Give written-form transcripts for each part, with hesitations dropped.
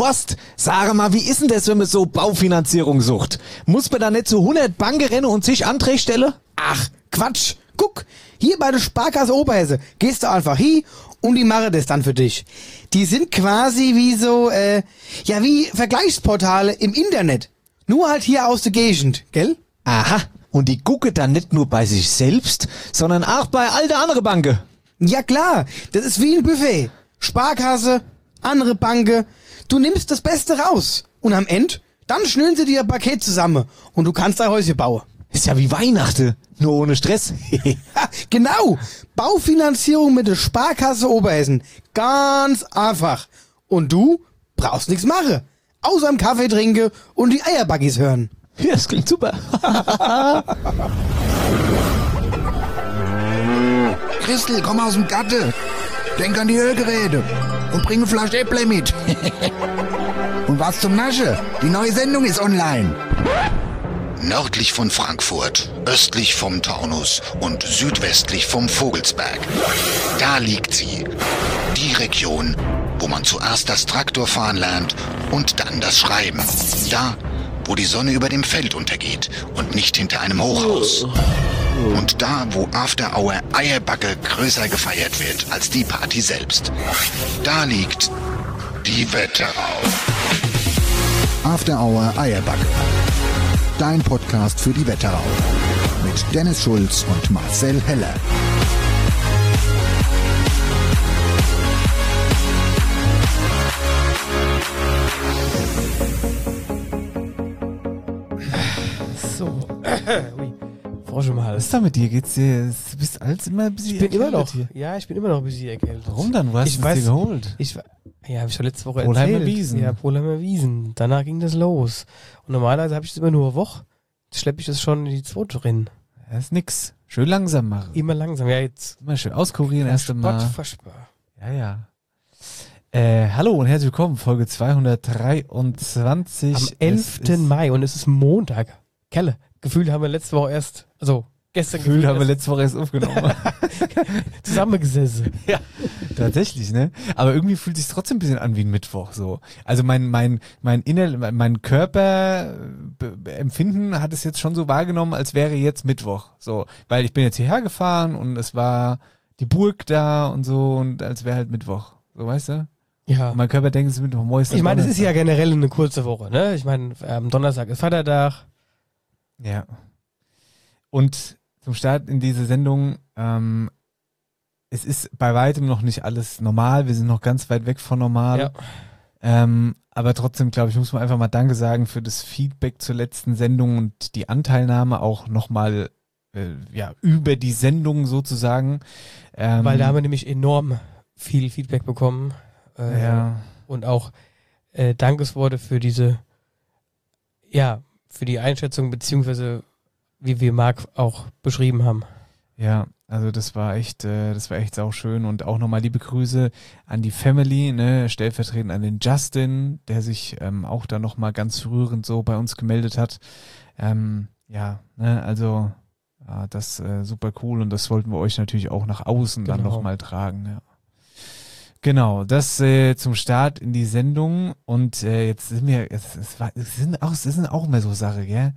Horst, sag mal, wie ist denn das, wenn man so Baufinanzierung sucht? Muss man da nicht zu 100 Banken rennen und sich Anträge stellen? Ach, Quatsch. Guck, hier bei der Sparkasse Oberhesse gehst du einfach hin und die machen das dann für dich. Die sind quasi wie so, wie Vergleichsportale im Internet. Nur halt hier aus der Gegend, gell? Aha, und die gucken dann nicht nur bei sich selbst, sondern auch bei all der anderen Banken. Ja klar, das ist wie ein Buffet. Sparkasse, andere Banken. Du nimmst das Beste raus. Und am Ende, dann schnüren sie dir ein Paket zusammen und du kannst dein Häuschen bauen. Ist ja wie Weihnachten, nur ohne Stress. Ja, genau. Baufinanzierung mit der Sparkasse Oberhessen. Ganz einfach. Und du brauchst nichts machen. Außer einen Kaffee trinken und die Eierbuggies hören. Ja, das klingt super. Christel, komm aus dem Gatte. Denk an die Ölgeräte und bring eine Flasche Äpple mit. Und was zum Nasche? Die neue Sendung ist online. Nördlich von Frankfurt, östlich vom Taunus und südwestlich vom Vogelsberg. Da liegt sie. Die Region, wo man zuerst das Traktorfahren lernt und dann das Schreiben. Da, wo die Sonne über dem Feld untergeht und nicht hinter einem Hochhaus. Und da, wo After Hour Eierbacke größer gefeiert wird als die Party selbst. Da liegt die Wetterau. After Hour Eierbacke. Dein Podcast für die Wetterau. Mit Dennis Schulz und Marcel Heller. So. Frosch im Hals. Was ist da mit dir? Geht's dir? Du bist alles immer ein bisschen Ich bin immer noch. hier. Ja, ich bin immer noch ein bisschen erkältet. Warum dann? Wo hast du es dir geholt? Habe ich schon letzte Woche Polheimer erzählt. Wiesen. Ja, Polheimer Wiesen. Danach ging das los. Und normalerweise habe ich es immer nur eine Woche. Jetzt schleppe ich das schon in die zweite drin. Das ist nix. Schön langsam machen. Immer langsam. Ja, jetzt. Immer schön auskurieren erst einmal. Spottverspar. Ja. Hallo und herzlich willkommen, Folge 223. Am 11. Mai und es ist Montag. Kelle. Gefühlt haben wir letzte Woche erst, gestern Gefühlt haben wir letzte Woche erst aufgenommen. zusammengesessen. Ja, tatsächlich, ne? Aber irgendwie fühlt es sich trotzdem ein bisschen an wie ein Mittwoch, so. Also mein Körperempfinden hat es jetzt schon so wahrgenommen, als wäre jetzt Mittwoch, so. Weil ich bin jetzt hierher gefahren und es war die Burg da und so und als wäre halt Mittwoch, so, weißt du? Ja. Und mein Körper denkt, es ist Mittwoch, morgen ist Ich meine, es ist ja generell eine kurze Woche, ne? Ich meine, am Donnerstag ist Vatertag. Ja. Und zum Start in diese Sendung, es ist bei weitem noch nicht alles normal, wir sind noch ganz weit weg von normal. Ja. Aber trotzdem, glaube ich, muss man einfach mal Danke sagen für das Feedback zur letzten Sendung und die Anteilnahme auch nochmal über die Sendung sozusagen. Weil da haben wir nämlich enorm viel Feedback bekommen. Und auch Dankesworte für diese, für die Einschätzung, beziehungsweise wie wir Marc auch beschrieben haben. Ja, also das war echt sau schön und auch nochmal liebe Grüße an die Family, ne, stellvertretend an den Justin, der sich auch da nochmal ganz rührend so bei uns gemeldet hat. Das super cool und das wollten wir euch natürlich auch nach außen dann nochmal tragen, ja. Genau, das zum Start in die Sendung und jetzt sind wir, es sind auch immer so Sachen, gell?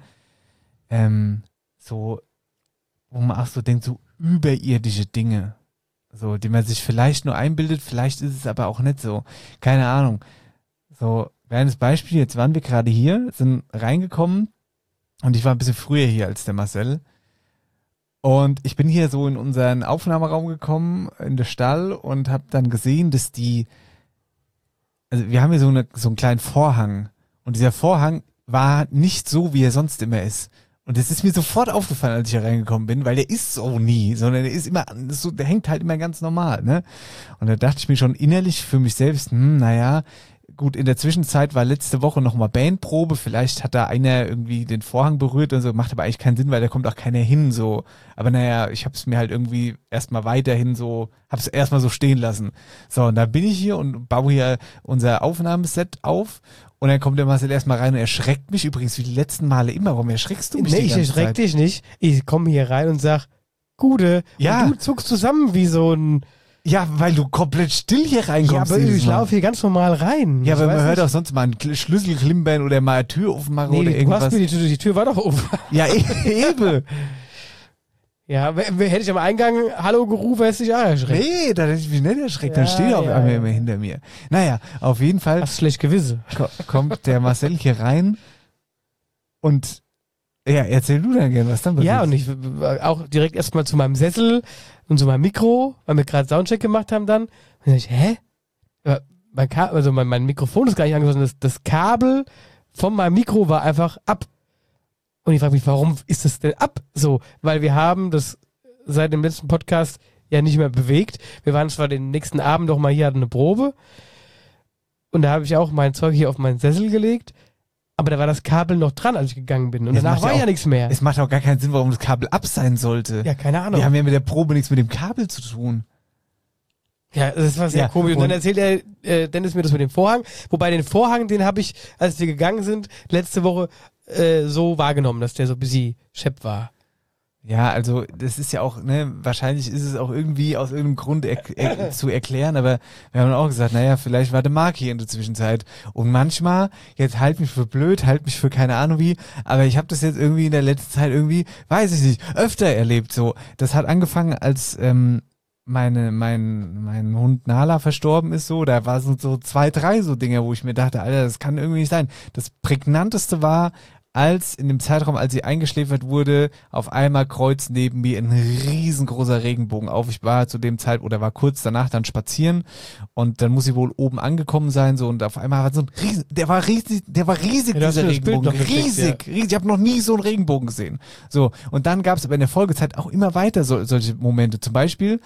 So, wo man auch so denkt, so überirdische Dinge, so, die man sich vielleicht nur einbildet, vielleicht ist es aber auch nicht so, keine Ahnung. So, kleines Beispiel, jetzt waren wir gerade hier, sind reingekommen und ich war ein bisschen früher hier als der Marcel. Und ich bin hier so in unseren Aufnahmeraum gekommen, in den Stall und habe dann gesehen, dass wir haben hier so einen kleinen Vorhang und dieser Vorhang war nicht so, wie er sonst immer ist. Und das ist mir sofort aufgefallen, als ich hier reingekommen bin, weil der ist so nie, sondern der ist immer so, der hängt halt immer ganz normal, ne? Und da dachte ich mir schon innerlich für mich selbst, gut, in der Zwischenzeit war letzte Woche nochmal Bandprobe, vielleicht hat da einer irgendwie den Vorhang berührt und so, macht aber eigentlich keinen Sinn, weil da kommt auch keiner hin, so. Aber ich hab's mir halt irgendwie erstmal weiterhin so, hab's erstmal so stehen lassen. So, und da bin ich hier und baue hier unser Aufnahmeset auf und dann kommt der Marcel erstmal rein und erschreckt mich übrigens wie die letzten Male immer. Warum erschreckst du mich die ganze Zeit? Nee, ich erschreck dich nicht. Ich komme hier rein und sag, Gude, ja. und du zuckst zusammen wie so ein Ja, weil du komplett still hier reinkommst. Ja, aber dieses ich Mal. laufe hier ganz normal rein. Ja, Ich aber weiß man hört nicht. auch sonst mal einen Schlüssel klimpern oder mal eine Tür aufmachen Nee, oder du irgendwas. hast mir die Tür war doch offen. Ja, eben. Ja, hätte ich am Eingang Hallo gerufen, hättest du dich auch erschreckt. Nee, da hätte ich mich nicht erschreckt. Dann Ja, steht er auf ja, einmal ja. immer hinter mir. Naja, auf jeden Fall Hast schlecht Gewisse. kommt der Marcel hier rein und ja, erzähl du dann gerne, was dann passiert. Ja, und ich auch direkt erstmal zu meinem Sessel und zu meinem Mikro, weil wir gerade Soundcheck gemacht haben dann. Und dann dachte ich, hä? Aber mein Mikrofon ist gar nicht angeschlossen. Das Kabel von meinem Mikro war einfach ab. Und ich frage mich, warum ist das denn ab? So, weil wir haben das seit dem letzten Podcast ja nicht mehr bewegt. Wir waren zwar den nächsten Abend noch mal hier, hatten eine Probe. Und da habe ich auch mein Zeug hier auf meinen Sessel gelegt. Aber da war das Kabel noch dran, als ich gegangen bin. Und Das danach macht ja war ja auch- nichts mehr. Es macht auch gar keinen Sinn, warum das Kabel ab sein sollte. Ja, keine Ahnung. Wir haben ja mit der Probe nichts mit dem Kabel zu tun. Ja, das war sehr Ja, komisch. Und dann und- erzählt Dennis mir das mit dem Vorhang. Wobei den Vorhang, den habe ich, als wir gegangen sind, letzte Woche so wahrgenommen, dass der so ein bisschen schepp war. Ja, also das ist ja auch, ne, wahrscheinlich ist es auch irgendwie aus irgendeinem Grund zu erklären, aber wir haben auch gesagt, naja, vielleicht war der Marc hier in der Zwischenzeit. Und manchmal, jetzt halt mich für blöd, halt mich für keine Ahnung wie, aber ich habe das jetzt irgendwie in der letzten Zeit irgendwie, weiß ich nicht, öfter erlebt so. Das hat angefangen, als mein Hund Nala verstorben ist so, da war so 2, 3 so Dinge, wo ich mir dachte, Alter, das kann irgendwie nicht sein. Das prägnanteste war, als in dem Zeitraum, als sie eingeschläfert wurde, auf einmal kreuzt neben mir ein riesengroßer Regenbogen auf. Ich war zu dem Zeitpunkt oder war kurz danach dann spazieren und dann muss sie wohl oben angekommen sein so und auf einmal war so ein riesen, der war riesig, Ja, du hast dieser mir das Bild Regenbogen, noch geschickt, riesig. Ich habe noch nie so einen Regenbogen gesehen. So und dann gab es aber in der Folgezeit auch immer weiter solche Momente. Zum Beispiel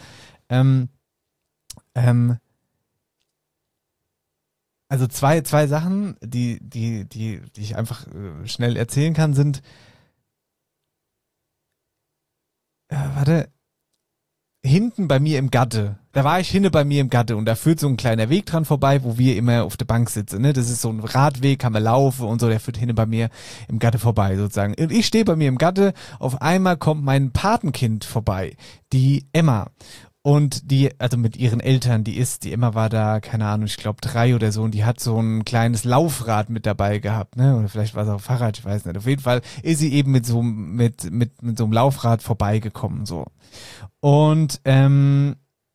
also zwei Sachen, die ich einfach schnell erzählen kann, sind hinten bei mir im Gatte. Da war ich hinten bei mir im Gatte und da führt so ein kleiner Weg dran vorbei, wo wir immer auf der Bank sitzen. Ne? Das ist so ein Radweg, kann man laufen und so, der führt hinten bei mir im Gatte vorbei sozusagen. Und ich stehe bei mir im Gatte, auf einmal kommt mein Patenkind vorbei, die Emma. Und die, also mit ihren Eltern, die Emma war da, keine Ahnung, ich glaube 3 oder so, und die hat so ein kleines Laufrad mit dabei gehabt, ne? Oder vielleicht war es auch ein Fahrrad, ich weiß nicht. Auf jeden Fall ist sie eben mit so einem Laufrad vorbeigekommen, so. Und dann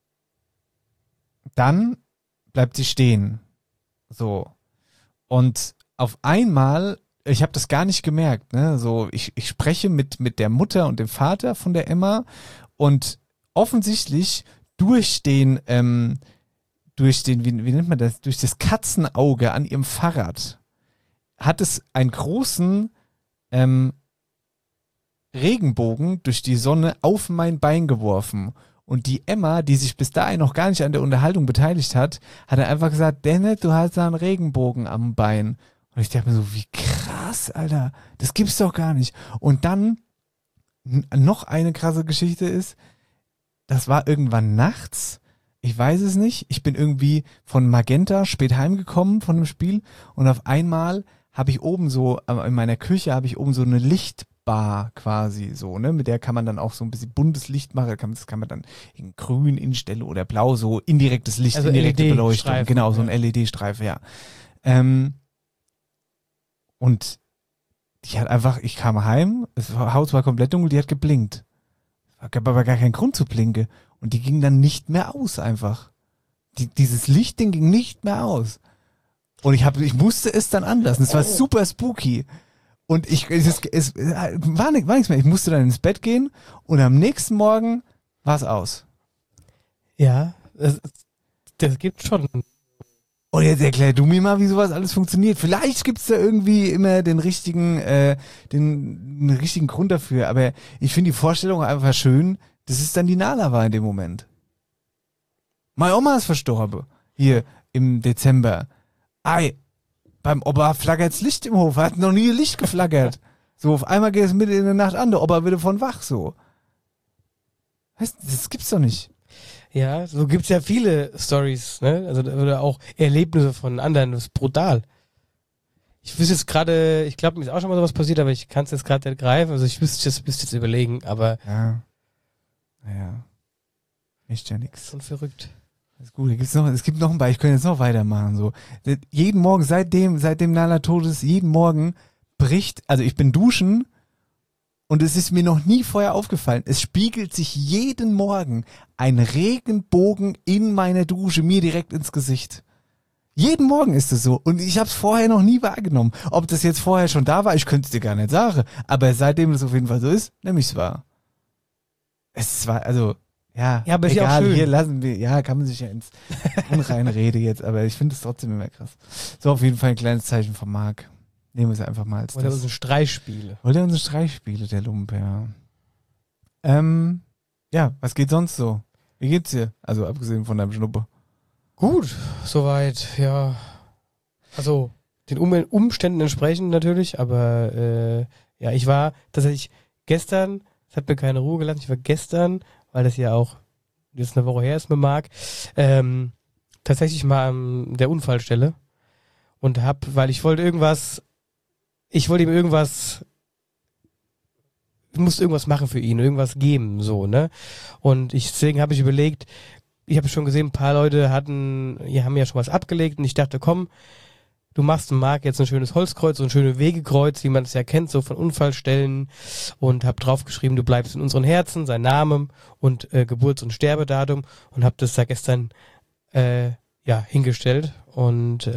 bleibt sie stehen. So. Und auf einmal, ich habe das gar nicht gemerkt, ne? So, ich spreche mit der Mutter und dem Vater von der Emma und offensichtlich durch den, wie nennt man das, durch das Katzenauge an ihrem Fahrrad hat es einen großen Regenbogen durch die Sonne auf mein Bein geworfen. Und die Emma, die sich bis dahin noch gar nicht an der Unterhaltung beteiligt hat, hat dann einfach gesagt, Dennis, du hast da einen Regenbogen am Bein. Und ich dachte mir so, wie krass, Alter, das gibt's doch gar nicht. Und dann noch eine krasse Geschichte ist, das war irgendwann nachts, ich weiß es nicht, ich bin irgendwie von Magenta spät heimgekommen von dem Spiel und auf einmal habe ich oben so, in meiner Küche habe ich oben so eine Lichtbar quasi so, ne, mit der kann man dann auch so ein bisschen buntes Licht machen, das kann man dann in grün instellen oder blau, so indirektes Licht, Also indirekte Beleuchtung, LED-Streifen, genau, so ein ja. LED-Streifen, ja. Und die hat einfach, ich kam heim, das Haus war komplett dunkel, die hat geblinkt. Es gab aber gar keinen Grund zu blinken. Und die ging dann nicht mehr aus einfach. Dieses Lichtding ging nicht mehr aus. Und ich musste es dann anlassen. Es war super spooky. Und es war nichts mehr. Ich musste dann ins Bett gehen und am nächsten Morgen war es aus. Ja, das gibt schon. Und jetzt erklär du mir mal, wie sowas alles funktioniert. Vielleicht gibt's da irgendwie immer den richtigen Grund dafür. Aber ich finde die Vorstellung einfach schön, dass es dann die Nala war in dem Moment. Meine Oma ist verstorben. Hier im Dezember. Ei, beim Opa flackert's Licht im Hof. Er hat noch nie Licht geflackert. So, auf einmal geht es mitten in der Nacht an. Der Opa wird von wach, so. Weißt, das gibt's doch nicht. Ja, so gibt's ja viele Stories, ne? Also oder auch Erlebnisse von anderen. Das ist brutal. Ich wüsste jetzt gerade, ich glaube, mir ist auch schon mal sowas passiert, aber ich kann es jetzt gerade nicht greifen. Also ich müsste jetzt überlegen, aber Ja. Naja. Echt ja nix. Schon verrückt. Das ist gut. Es gibt noch ein Beispiel, ich könnte jetzt noch weitermachen. So. Jeden Morgen, seitdem Nala tot ist, jeden Morgen also ich bin duschen und es ist mir noch nie vorher aufgefallen. Es spiegelt sich jeden Morgen ein Regenbogen in meiner Dusche mir direkt ins Gesicht. Jeden Morgen ist es so. Und ich habe es vorher noch nie wahrgenommen. Ob das jetzt vorher schon da war, ich könnte es dir gar nicht sagen. Aber seitdem es auf jeden Fall so ist, nehme ich es wahr. Es war, also, ja, aber ist ja auch egal, schön. hier lassen wir, ja, kann man sich ja ins Unreinrede jetzt, aber ich finde es trotzdem immer krass. So, auf jeden Fall ein kleines Zeichen von Marc. Nehmen wir es einfach mal als Oder unsere Streichspiele. Oder unsere Streichspiele, der Lump, ja. Ja, was geht sonst so? Wie geht's dir? Also, abgesehen von deinem Schnuppe. Gut, soweit, ja. Also, den Umständen entsprechend natürlich, aber ja, ich war tatsächlich gestern, es hat mir keine Ruhe gelassen, ich war gestern, weil das ja auch jetzt eine Woche her ist mit Marc, tatsächlich mal an der Unfallstelle und weil ich musste irgendwas machen für ihn, irgendwas geben, so, ne? Und deswegen habe ich überlegt, ich habe schon gesehen, ein paar Leute haben ja schon was abgelegt und ich dachte, komm, du machst dem Marc jetzt ein schönes Holzkreuz, so ein schönes Wegekreuz, wie man es ja kennt, so von Unfallstellen und habe draufgeschrieben, du bleibst in unseren Herzen, sein Name und Geburts- und Sterbedatum und habe das da gestern hingestellt und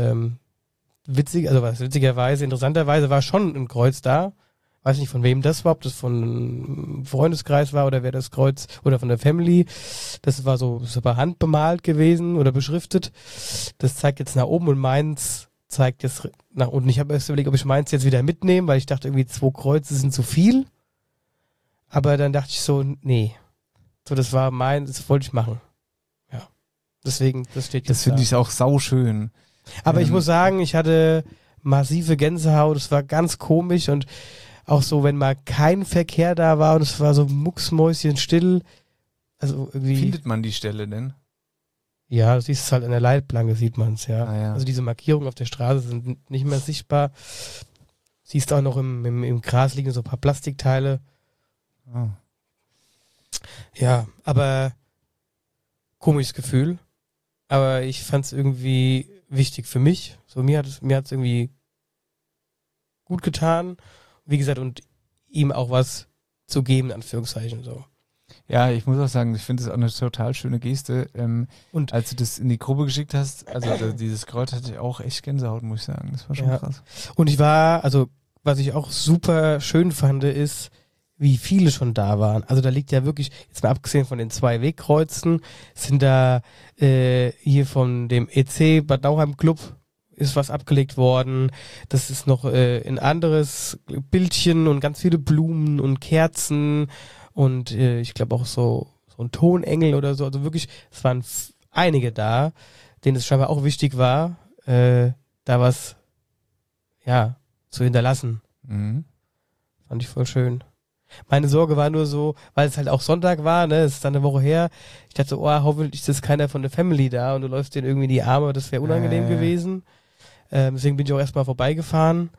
interessanterweise war schon ein Kreuz da. Weiß nicht, von wem das war, ob das von einem Freundeskreis war oder wer das Kreuz oder von der Family. Das war handbemalt gewesen oder beschriftet. Das zeigt jetzt nach oben und meins zeigt jetzt nach unten. Ich habe erst überlegt, ob ich meins jetzt wieder mitnehme, weil ich dachte, irgendwie 2 Kreuze sind zu viel. Aber dann dachte ich so, nee. So, das war das wollte ich machen. Ja. Deswegen, das steht jetzt Das finde ich auch sauschön. Aber ich muss sagen, ich hatte massive Gänsehaut. Es war ganz komisch und auch so, wenn mal kein Verkehr da war und es war so mucksmäuschenstill. Also irgendwie. Findet man die Stelle denn? Ja, du siehst es halt an der Leitplanke, sieht man es, ja. Ah, ja. Also diese Markierungen auf der Straße sind nicht mehr sichtbar. Siehst auch noch im Gras liegen so ein paar Plastikteile. Oh. Ja, aber komisches Gefühl. Aber ich fand es irgendwie wichtig für mich. So, mir hat es irgendwie gut getan. Wie gesagt, und ihm auch was zu geben, in Anführungszeichen, so. Ja, ich muss auch sagen, ich finde es auch eine total schöne Geste. Und als du das in die Gruppe geschickt hast, also dieses Kreuz hatte ich auch echt Gänsehaut, muss ich sagen. Das war schon krass. Und was ich auch super schön fand, ist, wie viele schon da waren. Also da liegt ja wirklich, jetzt mal abgesehen von den 2 Wegkreuzen, sind da hier von dem EC Bad Nauheim Club ist was abgelegt worden. Das ist noch ein anderes Bildchen und ganz viele Blumen und Kerzen und ich glaube auch so ein Tonengel oder so. Also wirklich, es waren einige da, denen es scheinbar auch wichtig war, da was zu hinterlassen. Mhm. Fand ich voll schön. Meine Sorge war nur so, weil es halt auch Sonntag war, ne, es ist dann eine Woche her. Ich dachte so, hoffentlich ist keiner von der Family da und du läufst denen irgendwie in die Arme, das wäre unangenehm gewesen. Deswegen bin ich auch erstmal vorbeigefahren.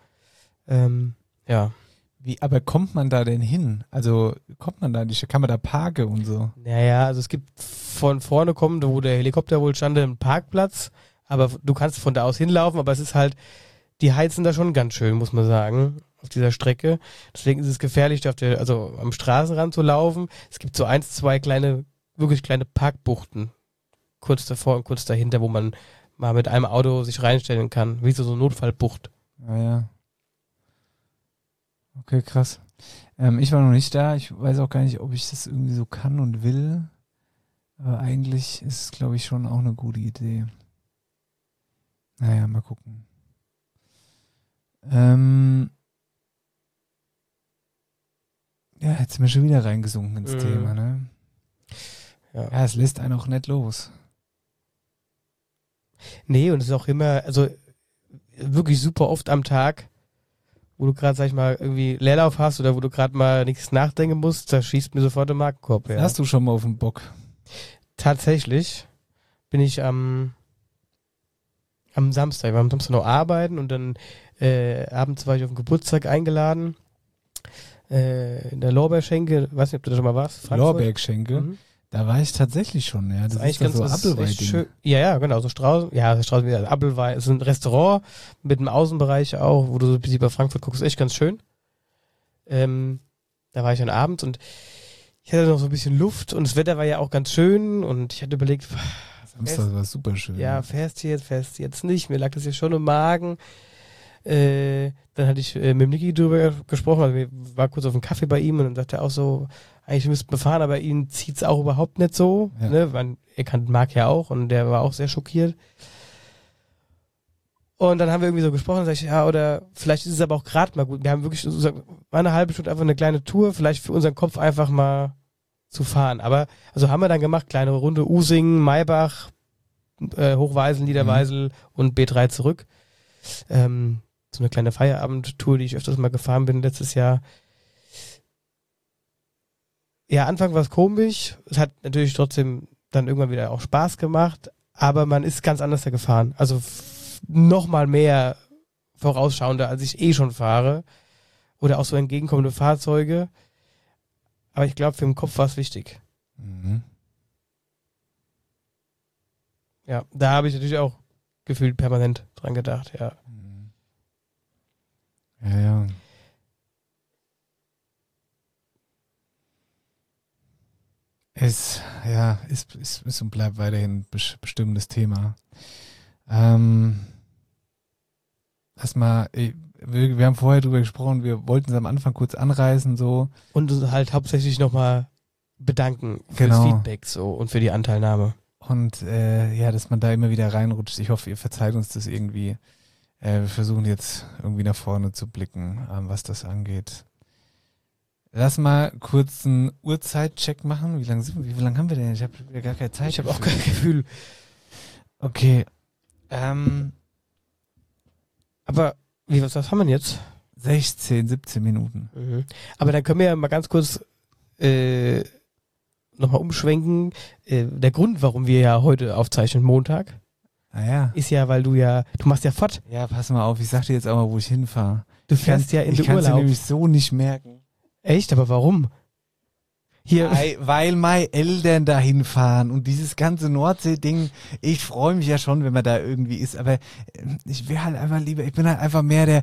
Ja. Aber kommt man da denn hin? Also kommt man da nicht, kann man da parken und so? Naja, also es gibt von vorne kommen, wo der Helikopter wohl stand, einen Parkplatz, aber du kannst von da aus hinlaufen, aber es ist halt, die heizen da schon ganz schön, muss man sagen, auf dieser Strecke. Deswegen ist es gefährlich, da am Straßenrand zu laufen. Es gibt so 1, 2 wirklich kleine Parkbuchten, kurz davor und kurz dahinter, wo man mal mit einem Auto sich reinstellen kann, wie so eine Notfallbucht. Ja. Okay, krass. Ich war noch nicht da, ich weiß auch gar nicht, ob ich das irgendwie so kann und will, aber eigentlich ist es, glaube ich, schon auch eine gute Idee. Naja, mal gucken. Ja, jetzt sind wir schon wieder reingesunken ins Thema, ne? Ja, es lässt einen auch nicht los. Nee, und es ist auch immer, also wirklich super oft am Tag, wo du gerade, sag ich mal, irgendwie Leerlauf hast oder wo du gerade mal nichts nachdenken musst, da schießt mir sofort der Markenkorb her. Hast du schon mal auf den Bock? Tatsächlich bin ich am Samstag, wir waren am Samstag noch arbeiten und dann abends war ich auf den Geburtstag eingeladen in der Lorbeerschenke, weiß nicht, ob du da schon mal warst. Lorbeerschenke? Da war ich tatsächlich schon, ja. Das ist eigentlich doch so das ist echt Applewei-Ding. schön. Ja, genau, so Strauß, Appelwein, ist ein Restaurant mit einem Außenbereich auch, wo du so ein bisschen bei Frankfurt guckst, ist echt ganz schön. Da war ich dann abends und ich hatte noch so ein bisschen Luft und das Wetter war ja auch ganz schön und ich hatte überlegt, Samstag war super schön. ja, fährst du jetzt nicht, mir lag das ja schon im Magen. Dann hatte ich mit Niki drüber gesprochen, also wir waren kurz auf einen Kaffee bei ihm und dann sagte er auch so, eigentlich müssten wir fahren, aber ihn zieht's auch überhaupt nicht so, Ja. ne, weil er kannte Marc ja auch und der war auch sehr schockiert. Und dann haben wir irgendwie so gesprochen, sag ich, ja, oder vielleicht ist es aber auch gerade mal gut. Wir haben wirklich so, war eine halbe Stunde einfach eine kleine Tour, vielleicht für unseren Kopf einfach mal zu fahren. Aber, also haben wir dann gemacht, kleine Runde Usingen, Maybach, Hochweisel, Niederweisel und B3 zurück. So eine kleine Feierabendtour, die ich öfters mal gefahren bin letztes Jahr. Ja, Anfang war es komisch. Es hat natürlich trotzdem dann irgendwann wieder auch Spaß gemacht, aber man ist ganz anders da gefahren. Also noch mal mehr vorausschauender, als ich schon fahre. Oder auch so entgegenkommende Fahrzeuge. Aber ich glaube, für den Kopf war es wichtig. Mhm. Ja, da habe ich natürlich auch gefühlt permanent dran gedacht, ja. Ja, ja. Ist und bleibt weiterhin ein bestimmendes Thema. Lass mal, wir haben vorher drüber gesprochen, wir wollten es am Anfang kurz anreißen, so. Und uns halt hauptsächlich nochmal bedanken fürs Genau. Feedback so und für die Anteilnahme. Und ja, dass man da immer wieder reinrutscht. Ich hoffe, ihr verzeiht uns das irgendwie. Wir versuchen jetzt irgendwie nach vorne zu blicken, was das angeht. Lass mal kurz einen Uhrzeitcheck machen. Wie lange haben wir denn? Ich habe gar keine Zeit. Ich habe auch kein Gefühl. Okay. Aber was haben wir denn jetzt? 16, 17 Minuten. Mhm. Aber dann können wir ja mal ganz kurz nochmal umschwenken. Der Grund, warum wir ja heute aufzeichnen, Montag, Naja. ist ja, weil du machst ja fort. Ja, pass mal auf. Ich sag dir jetzt auch mal, wo ich hinfahre. Du fährst ja in Ich den kann es dir Urlaub. nämlich so nicht merken. Echt? Aber warum? Hier, Weil meine Eltern dahin fahren und dieses ganze Nordsee-Ding, ich freue mich ja schon, wenn man da irgendwie ist, aber ich bin halt einfach mehr der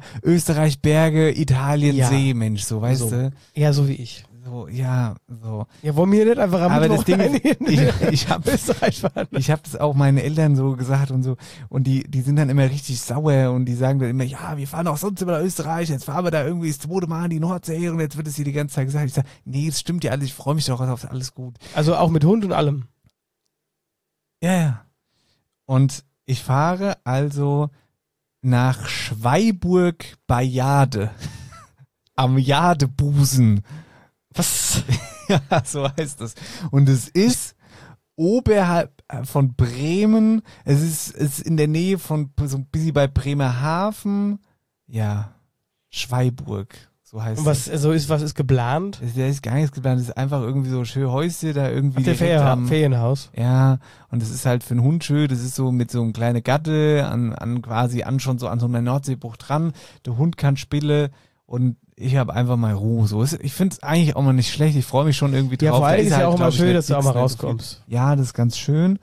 Österreich-Berge-Italien-See-Mensch, so, weißt So. du? ja, so wie ich. So, ja, so. Ja, wollen wir nicht einfach am Aber das Mittwoch Ding ist, dahin ich habe Österreich fahren? ich hab das auch meinen Eltern so gesagt und so, und die sind dann immer richtig sauer und die sagen dann immer, ja, wir fahren auch sonst immer nach Österreich, jetzt fahren wir da irgendwie das zweite Mal in die Nordsee und jetzt wird es hier die ganze Zeit gesagt. Ich sage, nee, das stimmt ja alles, ich freue mich doch auf alles gut. Also auch mit Hund und allem. Ja, ja. Und ich fahre also nach Schweiburg bei Jade. Am Jadebusen. Was? Ja, so heißt es. Und es ist oberhalb von Bremen. Es ist in der Nähe von so ein bisschen bei Bremerhaven. Ja, Schweiburg. So heißt Und was ist geplant? es. Da ist gar nichts geplant. Es ist einfach irgendwie so schön Häuschen da irgendwie. Der direkt am- Ferienhaus. Ja, und das ist halt für einen Hund schön, das ist so mit so einem kleinen Gatte schon so an so einer Nordseebucht dran. Der Hund kann spielen und ich habe einfach mal Ruhe. So, ich finde es eigentlich auch mal nicht schlecht, ich freue mich schon irgendwie Ja, drauf. vor Da allem ist ja halt, auch immer glaub ich, schön, nicht dass du auch mal nichts, nicht so rauskommst. viel. Ja, das ist ganz schön.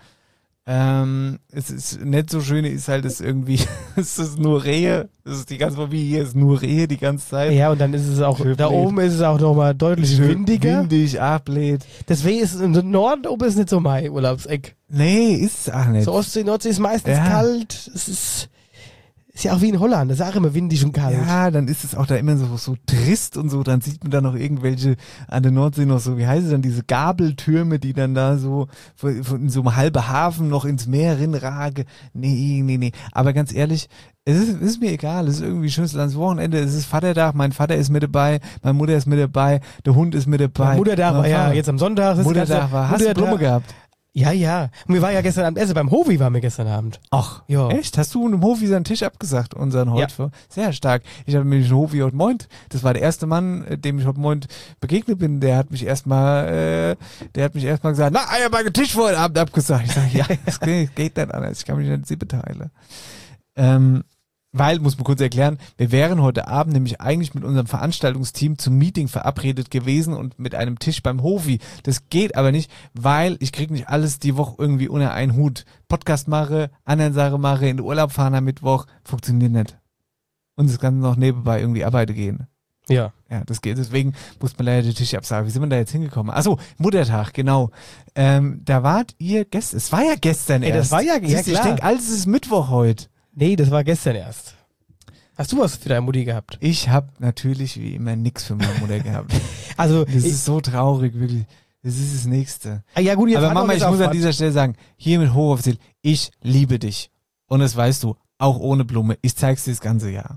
Es ist nicht so schön, ist halt es irgendwie, es ist nur Rehe, das ist die ganze Familie hier ist nur Rehe die ganze Zeit. Ja, und dann ist es auch, Schön da blöd. oben ist es auch nochmal deutlich Schön windiger. Windig, abbläht. Deswegen ist es im Norden oben ist nicht so mein Urlaubseck. Nee, ist es auch nicht. So Ostsee, Nordsee ist meistens Ja. kalt. Es ist ja auch wie in Holland, das ist auch immer windig und kalt. Ja, dann ist es auch da immer so trist und so, dann sieht man da noch irgendwelche an der Nordsee noch so, wie heißt es dann, diese Gabeltürme, die dann da so von so einem halben Hafen noch ins Meer rinragen. Nee. Aber ganz ehrlich, es ist mir egal, es ist irgendwie schönes langes Wochenende, es ist Vatertag, mein Vater ist mit dabei, meine Mutter ist mit dabei, der Hund ist mit dabei. Muttertag war ja jetzt am Sonntag. das ist Muttertag war, hast du Muttertag. Blume gehabt? Ja. Und wir waren ja gestern Abend essen, beim Hovi waren wir gestern Abend. Ach, Ja. echt? Hast du einem Hofi seinen Tisch abgesagt, unseren heute? Sehr stark. Ich habe nämlich einen Hofi heute Moin. Das war der erste Mann, dem ich heute Moin begegnet bin. Der hat mich erstmal gesagt, na, ich habe meinen Tisch für heute Abend abgesagt. Ich sage, ja, das geht nicht anders. Ich kann mich nicht sie beteilen. Weil, muss man kurz erklären, wir wären heute Abend nämlich eigentlich mit unserem Veranstaltungsteam zum Meeting verabredet gewesen und mit einem Tisch beim Hofi. Das geht aber nicht, weil ich krieg nicht alles die Woche irgendwie unter einen Hut. Podcast mache, anderen Sache mache, in den Urlaub fahren am Mittwoch, funktioniert nicht. Und das Ganze noch nebenbei irgendwie arbeiten gehen. Ja. Ja, das geht. Deswegen muss man leider den Tisch absagen. Wie sind wir da jetzt hingekommen? Achso, Muttertag, genau. Da wart ihr gestern. Es war ja gestern Ey, erst. das war ja Siehst du, klar. Ich denke, alles ist Mittwoch heute. Nee, das war gestern erst. Hast du was für deine Mutti gehabt? Ich habe natürlich wie immer nix für meine Mutter gehabt. Also, Das ist so traurig, wirklich. Das ist das Nächste. ja gut, jetzt Aber hat Mama, man ich jetzt muss auch an dieser Stelle sagen, hiermit hochoffiziell, ich liebe dich. Und das weißt du, auch ohne Blume. Ich zeig's dir das ganze Jahr.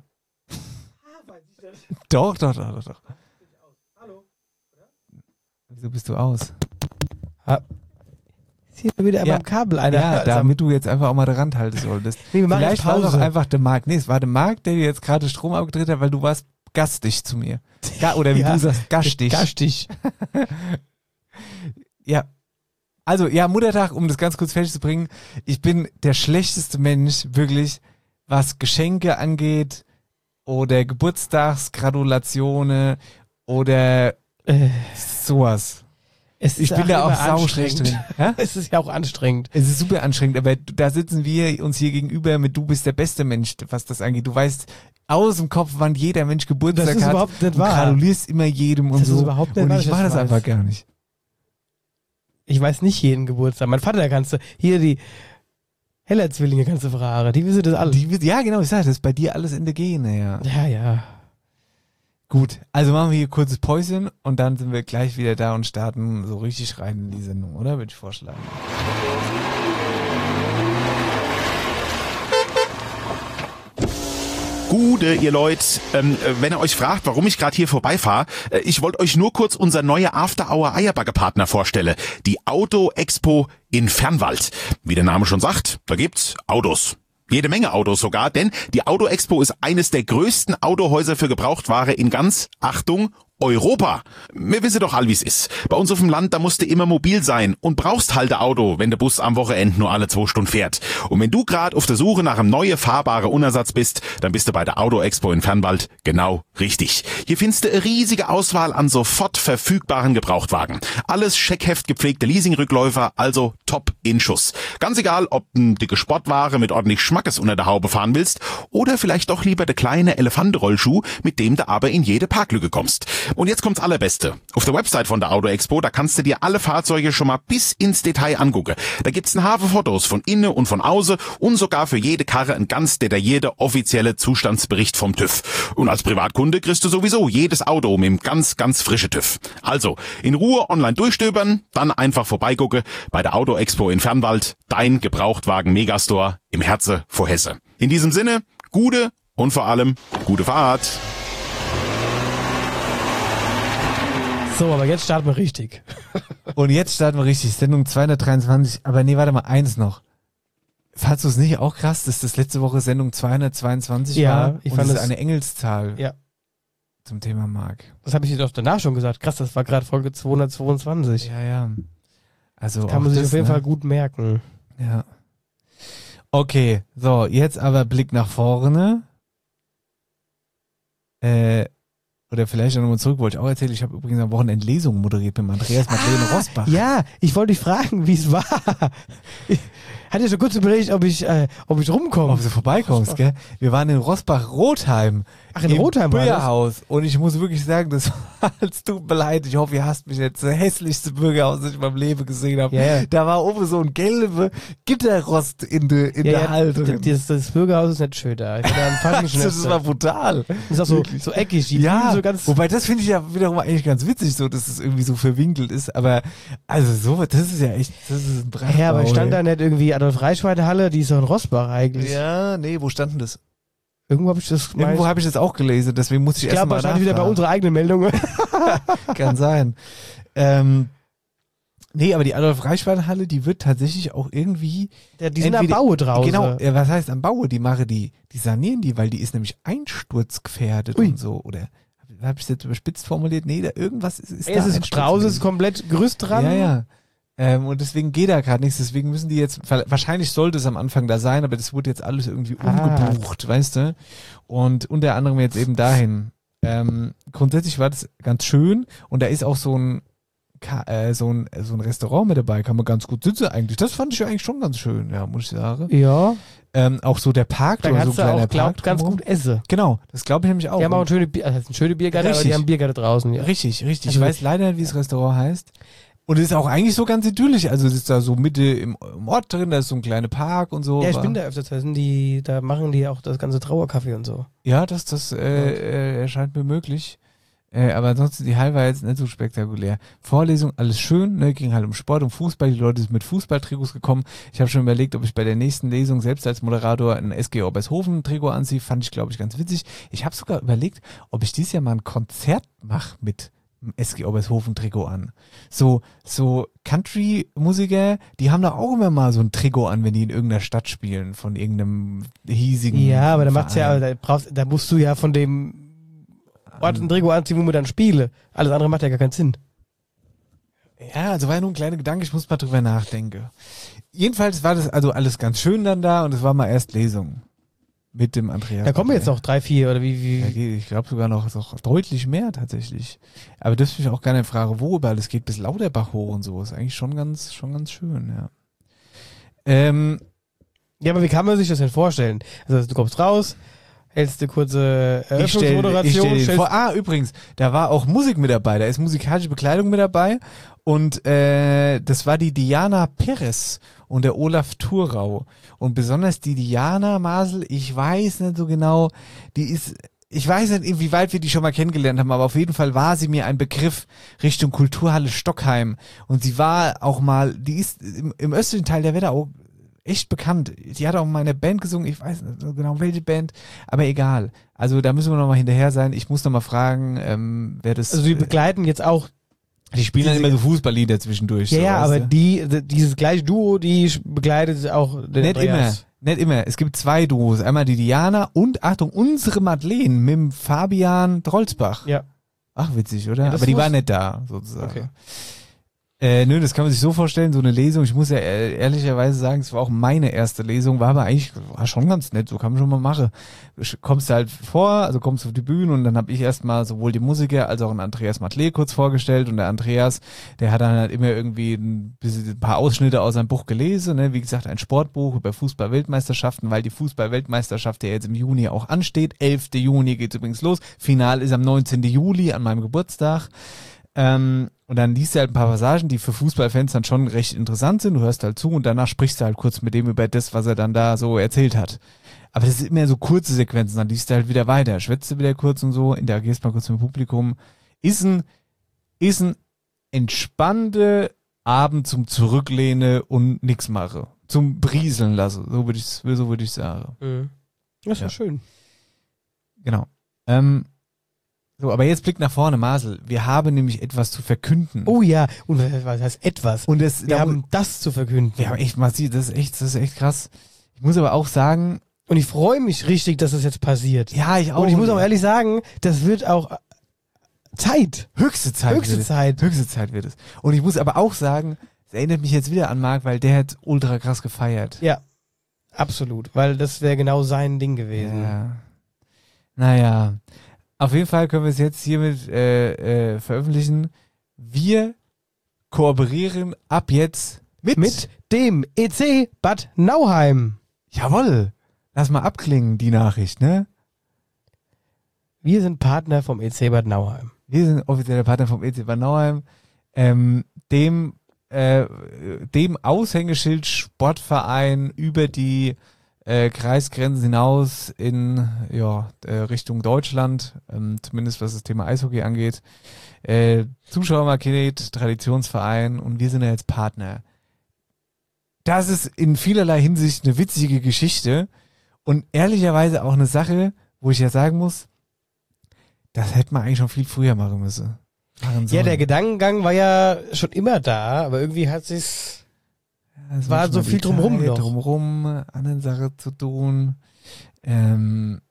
Doch. Hallo. Wieso bist du aus? Ist hier wieder Ja. am Kabel einer. Ja, damit du jetzt einfach auch mal den Rand halten solltest. Nee, wir machen Vielleicht jetzt war es Pause. auch einfach der Marc. Nee, es war der Marc, der dir jetzt gerade Strom abgedreht hat, weil du warst gastig zu mir. Oder wie Ja, du sagst, gastig. Gastig. Ja. Also, ja, Muttertag, um das ganz kurz fertig zu bringen. Ich bin der schlechteste Mensch, wirklich, was Geschenke angeht oder Geburtstagsgratulationen oder sowas. Ich bin da auch sauschlecht drin. Ja? Es ist ja auch anstrengend. Es ist super anstrengend, aber da sitzen wir uns hier gegenüber mit du bist der beste Mensch, was das angeht. Du weißt aus dem Kopf, wann jeder Mensch Geburtstag Das ist hat. überhaupt nicht Du wahr. gratulierst immer jedem und Das ist so. überhaupt nicht und wahr, ich dass mache ich das weiß. einfach gar nicht. Ich weiß nicht jeden Geburtstag. Mein Vater, der kannst du, hier die Heller-Zwillinge kannst du fragen. Die wissen das alle. Ja, genau, ich sage, das ist bei dir alles in der Gene, ja. Ja. Gut, also machen wir hier kurzes Päuschen und dann sind wir gleich wieder da und starten so richtig rein in die Sendung, oder? Würde ich vorschlagen. Gude, ihr Leute, wenn ihr euch fragt, warum ich gerade hier vorbeifahre, ich wollte euch nur kurz unser neue After-Hour-Eierbagger-Partner vorstellen, die Auto-Expo in Fernwald. Wie der Name schon sagt, da gibt's Autos. Jede Menge Autos sogar, denn die Auto-Expo ist eines der größten Autohäuser für Gebrauchtware in ganz, Achtung, Europa. Wir wissen doch all, wie's ist. Bei uns auf dem Land, da musst du immer mobil sein und brauchst halt ein Auto, wenn der Bus am Wochenende nur alle 2 Stunden fährt. Und wenn du gerade auf der Suche nach einem neuen fahrbaren Unersatz bist, dann bist du bei der Auto-Expo in Fernwald genau richtig. Hier findest du eine riesige Auswahl an sofort verfügbaren Gebrauchtwagen. Alles scheckheft gepflegte Leasingrückläufer, also top in Schuss. Ganz egal, ob du dicke Sportware mit ordentlich Schmackes unter der Haube fahren willst oder vielleicht doch lieber der kleine Elefantenrollschuh, mit dem du aber in jede Parklücke kommst. Und jetzt kommt's Allerbeste. Auf der Website von der Auto Expo, da kannst du dir alle Fahrzeuge schon mal bis ins Detail angucken. Da gibt's ein Haufen Fotos von innen und von außen und sogar für jede Karre ein ganz detaillierter offizielle Zustandsbericht vom TÜV. Und als Privatkunde kriegst du sowieso jedes Auto mit einem ganz, ganz frischen TÜV. Also, in Ruhe online durchstöbern, dann einfach vorbeigucken bei der Auto Expo in Fernwald, dein Gebrauchtwagen Megastore im Herze vor Hesse. In diesem Sinne, gute und vor allem gute Fahrt. So, aber jetzt starten wir richtig. Und jetzt starten wir richtig. Sendung 223. Aber nee, warte mal, eins noch. Fandst du es nicht auch krass, dass das letzte Woche Sendung 222 Ja, war? ich und fand das ist es- eine Engelszahl Ja. zum Thema Marc. Das habe ich dir doch danach schon gesagt. Krass, das war gerade Folge 222. Ja. Also Das kann auch man sich das, auf jeden ne? Fall gut merken. Ja. Okay, so, jetzt aber Blick nach vorne. Oder vielleicht nochmal zurück, wollte ich auch erzählen, ich habe übrigens am Wochenende Lesungen moderiert mit Andreas Madeleine Rosbach. Ja, ich wollte dich fragen, wie es war. Ich hatte schon kurz überlegt, ob ich rumkomme. Ob du vorbeikommst, gell? Wir waren in Rosbach-Rotheim. Ach, in Rotheim war das? Bürgerhaus. Und ich muss wirklich sagen, das war, es tut mir leid, ich hoffe, ihr hasst mich jetzt. Das hässlichste Bürgerhaus, das ich in meinem Leben gesehen habe. Ja. Da war oben so ein gelbe Gitterrost in der Halle drin. Das Bürgerhaus ist nicht schön da. Ich war da am falschen Das war brutal. Das ist auch so eckig. Die Ja, Bühne so ganz. wobei das finde ich ja wiederum eigentlich ganz witzig, so dass es irgendwie so verwinkelt ist. Aber also so, das ist ja echt, das ist ein Brachbau. Ja, aber ich stand da nicht irgendwie Adolf-Reichweite-Halle, die ist doch in Rosbach eigentlich. Ja, nee, wo stand denn das? Irgendwo habe ich das gemeint. Irgendwo habe ich das auch gelesen, deswegen musste ich Ich erst glaube mal wahrscheinlich wieder bei nachfragen. unserer eigenen Meldung. Kann sein. Nee, aber die Adolf-Reichweite-Halle, die wird tatsächlich auch irgendwie... Die sind am Baue draußen. Genau, was heißt am Baue? Die sanieren die, weil die ist nämlich einsturzgefährdet Ui. und so. Oder habe ich das jetzt überspitzt formuliert? Nee, da irgendwas ist Es da ist draußen, ist komplett Gerüst dran. Ja. Und deswegen geht da gerade nichts. Deswegen müssen die jetzt, wahrscheinlich sollte es am Anfang da sein, aber das wurde jetzt alles irgendwie umgebucht, weißt du? Und unter anderem jetzt eben dahin. Grundsätzlich war das ganz schön und da ist auch so ein Restaurant mit dabei, kann man ganz gut sitzen eigentlich. Das fand ich eigentlich schon ganz schön, ja, muss ich sagen. Ja. Auch so der Park, Da oder so kannst ein du kleiner auch, glaub, Park ganz drumherum. gut essen. Genau, das glaube ich nämlich auch. Die haben auch eine schöne Biergarten, aber Richtig. die haben Biergarten draußen. Ja. Richtig. Also Ich weiß leider nicht, wie das Restaurant heißt. Und es ist auch eigentlich so ganz idyllisch. Also es ist da so Mitte im Ort drin, da ist so ein kleiner Park und so. Ja, ich bin da öfters, da machen die auch das ganze Trauerkaffee und so. Ja, das erscheint mir möglich. Aber ansonsten, die Halle war jetzt nicht so spektakulär. Vorlesung, alles schön, ne, ging halt um Sport, um Fußball, die Leute sind mit Fußballtrikots gekommen. Ich habe schon überlegt, ob ich bei der nächsten Lesung selbst als Moderator ein SG Obershofen-Trikot anziehe. Fand ich, glaube ich, ganz witzig. Ich habe sogar überlegt, ob ich dieses Jahr mal ein Konzert mache mit dem SG Obershofen-Trikot an. So Country-Musiker, die haben doch auch immer mal so ein Trikot an, wenn die in irgendeiner Stadt spielen, von irgendeinem hiesigen Ja, aber da macht's Verein. ja, da musst du ja von dem Ort ein Trikot anziehen, wo wir dann spiele. Alles andere macht ja gar keinen Sinn. Ja, also war ja nur ein kleiner Gedanke, ich muss mal drüber nachdenken. Jedenfalls war das also alles ganz schön dann da und es war mal erst Lesung mit dem Andreas. Da kommen jetzt noch 3, 4 oder wie. Ja, ich glaube sogar noch deutlich mehr tatsächlich. Aber das ist mich auch gerne Frage, wo überall. Es geht bis Lauterbach hoch und so. Ist eigentlich schon ganz schön, ja. Ja, aber wie kann man sich das denn vorstellen? Also du kommst raus, hältst eine kurze Eröffnungsmoderation. Übrigens, da war auch Musik mit dabei, da ist musikalische Bekleidung mit dabei und das war die Diana Perez und der Olaf Thurau. Und besonders die Diana Masel, ich weiß nicht so genau, ich weiß nicht, inwieweit wir die schon mal kennengelernt haben, aber auf jeden Fall war sie mir ein Begriff Richtung Kulturhalle Stockheim. Und sie war auch mal, die ist im östlichen Teil der Wetterau echt bekannt. Die hat auch mal in einer Band gesungen, ich weiß nicht so genau welche Band, aber egal. Also da müssen wir nochmal hinterher sein. Ich muss nochmal fragen, wer das... Also die begleiten jetzt auch. Die spielen dann immer so Fußballlieder zwischendurch. Ja, so, ja, weißt aber du? dieses gleiche Duo, die begleitet auch den Andreas. Nicht immer. Es gibt zwei Duos. Einmal die Diana und, Achtung, unsere Madeleine mit dem Fabian Drolsbach. Ja. Ach, witzig, oder? Ja, das aber die war wusste- nicht da, sozusagen. Okay. Nö, das kann man sich so vorstellen, so eine Lesung, ich muss ja ehrlicherweise sagen, es war auch meine erste Lesung, war aber eigentlich, war schon ganz nett, so kann man schon mal machen. Kommst du halt vor, also kommst auf die Bühne und dann habe ich erstmal sowohl die Musiker als auch einen Andreas Matle kurz vorgestellt und der Andreas, der hat dann halt immer irgendwie ein paar Ausschnitte aus seinem Buch gelesen, ne? Wie gesagt, ein Sportbuch über Fußball-Weltmeisterschaften, weil die Fußball-Weltmeisterschaft ja jetzt im Juni auch ansteht, 11. Juni geht's übrigens los, Final ist am 19. Juli an meinem Geburtstag. Und dann liest du halt ein paar Passagen, die für Fußballfans dann schon recht interessant sind. Du hörst halt zu und danach sprichst du halt kurz mit dem über das, was er dann da so erzählt hat. Aber das ist immer so kurze Sequenzen, dann liest du halt wieder weiter, schwätzt du wieder kurz und so, interagierst mal kurz mit dem Publikum. Ist ein entspannter Abend zum Zurücklehnen und nix mache. Zum Brieseln lassen, so würde ich sagen. Mhm. Das war Ja. schön. Genau. So, aber jetzt Blick nach vorne, Marcel. Wir haben nämlich etwas zu verkünden. Oh ja, und was heißt etwas? Und das, Wir haben das zu verkünden. wir haben echt massiv, das ist echt krass. Ich muss aber auch sagen, Und ich freue mich richtig, dass das jetzt passiert. ja, ich auch. Und ich muss auch ehrlich sagen, das wird auch Zeit. höchste Zeit. Höchste wird es. Zeit. Höchste Zeit wird es. Und ich muss aber auch sagen, es erinnert mich jetzt wieder an Marc, weil der hat ultra krass gefeiert. Ja, absolut. Weil das wäre genau sein Ding gewesen. Ja. Naja. Auf jeden Fall können wir es jetzt hiermit veröffentlichen. Wir kooperieren ab jetzt Mit dem EC Bad Nauheim. Jawohl. Lass mal abklingen, die Nachricht, ne? Wir sind Partner vom EC Bad Nauheim. Wir sind offizieller Partner vom EC Bad Nauheim, dem Aushängeschild Sportverein über die Kreisgrenzen hinaus in Richtung Deutschland, zumindest was das Thema Eishockey angeht. Zuschauermagnet, Traditionsverein und wir sind ja jetzt Partner. Das ist in vielerlei Hinsicht eine witzige Geschichte und ehrlicherweise auch eine Sache, wo ich ja sagen muss, das hätte man eigentlich schon viel früher machen müssen. Ja, der Gedankengang war ja schon immer da, aber irgendwie hat sich's. Es war so viel drumrum noch. Drumrum, anderen Sachen zu tun.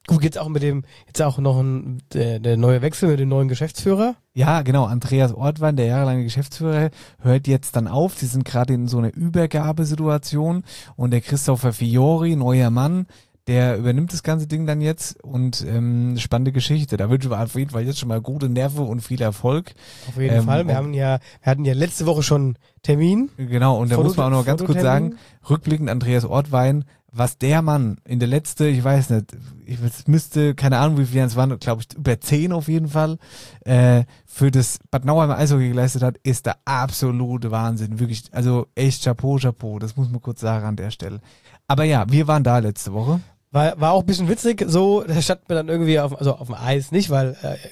Gut, jetzt auch noch der neue Wechsel mit dem neuen Geschäftsführer. Ja, genau. Andreas Ortwein, der jahrelange Geschäftsführer, hört jetzt dann auf. Sie sind gerade in so einer Übergabesituation und der Christopher Fiori, neuer Mann, der übernimmt das ganze Ding dann jetzt und spannende Geschichte. Da wünschen wir auf jeden Fall jetzt schon mal gute Nerven und viel Erfolg. Auf jeden Fall. Wir hatten ja letzte Woche schon Termin. Genau, und da muss man auch noch ganz kurz sagen, rückblickend Andreas Ortwein, was der Mann in der letzte, ich weiß nicht, es müsste, keine Ahnung wie viel es waren, glaube ich über 10 auf jeden Fall, für das Bad Nauheim Eishockey geleistet hat, ist der absolute Wahnsinn. Wirklich, also echt Chapeau, das muss man kurz sagen an der Stelle. Aber ja, wir waren da letzte Woche. War auch ein bisschen witzig, so, da stand mir dann irgendwie auf dem Eis nicht, weil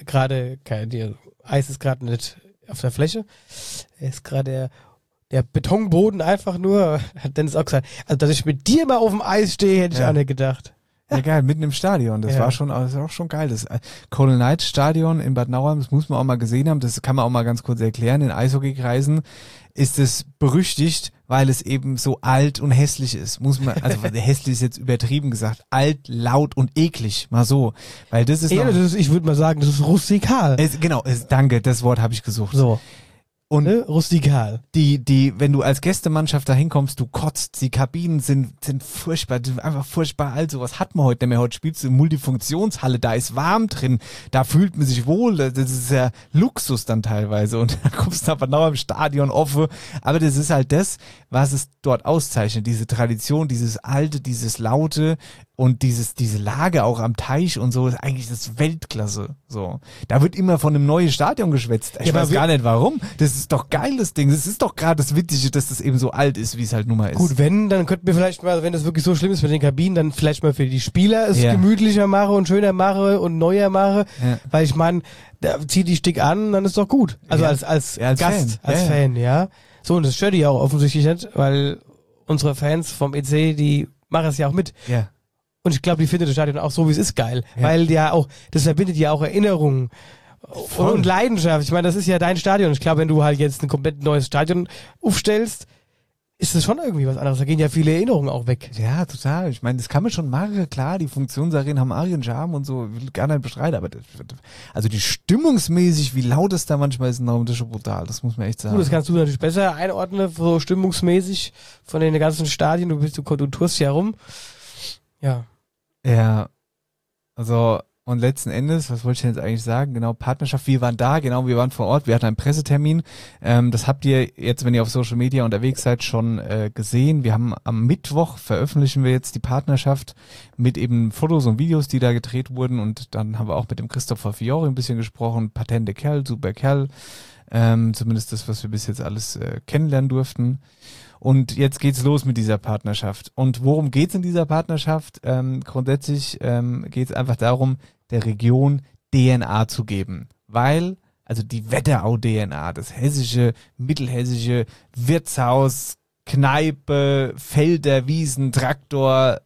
Eis ist gerade nicht auf der Fläche. Ist gerade der Betonboden einfach nur, hat Dennis auch gesagt, also dass ich mit dir mal auf dem Eis stehe, hätte ich auch nicht gedacht. Ja, geil, mitten im Stadion. Das war auch schon geil. Das Colonel Knight Stadion in Bad Nauheim, das muss man auch mal gesehen haben, das kann man auch mal ganz kurz erklären. In Eishockeykreisen ist es berüchtigt, weil es eben so alt und hässlich ist. Hässlich ist jetzt übertrieben gesagt. Alt, laut und eklig. Mal so. Weil das ist ich würde mal sagen, das ist rustikal. Danke, das Wort habe ich gesucht. So. Und rustikal. Wenn du als Gästemannschaft da hinkommst, du kotzt, die Kabinen sind furchtbar, einfach furchtbar alt, sowas hat man heute nicht mehr. Heute spielst du in Multifunktionshalle, da ist warm drin, da fühlt man sich wohl, das ist ja Luxus dann teilweise und dann kommst du aber noch im Stadion offen, aber das ist halt das, was es dort auszeichnet, diese Tradition, dieses Alte, dieses Laute und diese Lage auch am Teich und so, ist eigentlich das Weltklasse, so. Da wird immer von einem neuen Stadion geschwätzt. Ich weiß gar nicht warum. Das ist doch geil, das Ding. Das ist doch gerade das Witzige, dass das eben so alt ist, wie es halt nun mal ist. Gut, dann könnten wir vielleicht mal, wenn das wirklich so schlimm ist mit den Kabinen, dann vielleicht mal für die Spieler es gemütlicher mache und schöner mache und neuer mache. Ja. Weil ich meine, da zieh die Stick an, dann ist doch gut. Also als Gast, als Fan, ja. So, und das stört die auch offensichtlich nicht, weil unsere Fans vom EC, die machen es ja auch mit. Ja. Und ich glaube, die findet das Stadion auch so, wie es ist, geil. Ja. Weil das verbindet ja auch Erinnerungen. Voll. Und Leidenschaft. Ich meine, das ist ja dein Stadion. Ich glaube, wenn du halt jetzt ein komplett neues Stadion aufstellst, ist das schon irgendwie was anderes. Da gehen ja viele Erinnerungen auch weg. Ja, total. Ich meine, das kann man schon machen. Klar, die Funktionsarenen haben ihren Charme und so. Ich will gar nicht bestreiten, aber also die stimmungsmäßig, wie laut es da manchmal ist, das ist schon brutal. Das muss man echt sagen. Gut, das kannst du natürlich besser einordnen, so stimmungsmäßig von den ganzen Stadien. Du tourst ja rum. Ja. Ja. Also, und letzten Endes, was wollte ich denn jetzt eigentlich sagen? Genau, Partnerschaft, wir waren da, genau, wir waren vor Ort, wir hatten einen Pressetermin. Das habt ihr jetzt, wenn ihr auf Social Media unterwegs seid, schon gesehen. Wir haben am Mittwoch veröffentlichen wir jetzt die Partnerschaft mit eben Fotos und Videos, die da gedreht wurden. Und dann haben wir auch mit dem Christopher Fiori ein bisschen gesprochen. Patente Kerl, super Kerl. Zumindest das, was wir bis jetzt alles kennenlernen durften. Und jetzt geht's los mit dieser Partnerschaft. Und worum geht's in dieser Partnerschaft? Grundsätzlich geht's einfach darum, der Region DNA zu geben. Weil, also die Wetterau-DNA, das hessische, mittelhessische Wirtshaus, Kneipe, Felder, Wiesen, Traktor,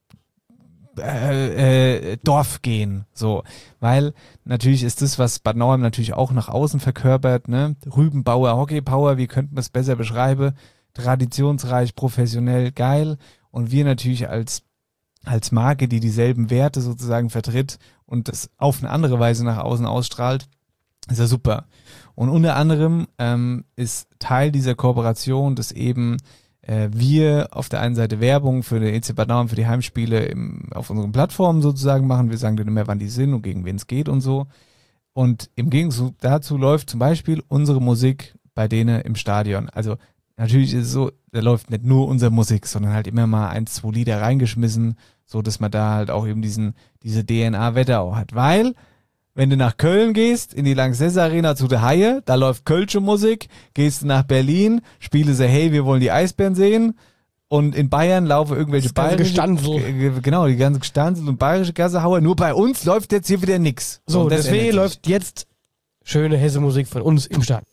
Dorf gehen, so, weil natürlich ist das, was Bad Nauheim natürlich auch nach außen verkörpert, ne, Rübenbauer, Hockeypower, wie könnten wir es besser beschreiben, traditionsreich, professionell, geil und wir natürlich als Marke, die dieselben Werte sozusagen vertritt und das auf eine andere Weise nach außen ausstrahlt, ist ja super. Und unter anderem ist Teil dieser Kooperation, dass eben wir auf der einen Seite Werbung für den EC Bad Nauheim, für die Heimspiele auf unseren Plattformen sozusagen machen. Wir sagen dann immer, wann die sind und gegen wen es geht und so. Und im Gegenzug dazu läuft zum Beispiel unsere Musik bei denen im Stadion. Also natürlich ist es so, da läuft nicht nur unsere Musik, sondern halt immer mal 1, 2 Lieder reingeschmissen, so dass man da halt auch eben diese DNA Wetterau hat. Weil, wenn du nach Köln gehst, in die Lanxess Arena zu der Haie, da läuft kölsche Musik, gehst du nach Berlin, spiele sie, hey, wir wollen die Eisbären sehen, und in Bayern laufen irgendwelche bayerische Gestanzel. Genau, die ganzen Gestanzel und bayerische Gassehauer, nur bei uns läuft jetzt hier wieder nix. So, deswegen läuft jetzt schöne Hesse-Musik von uns im Stadion.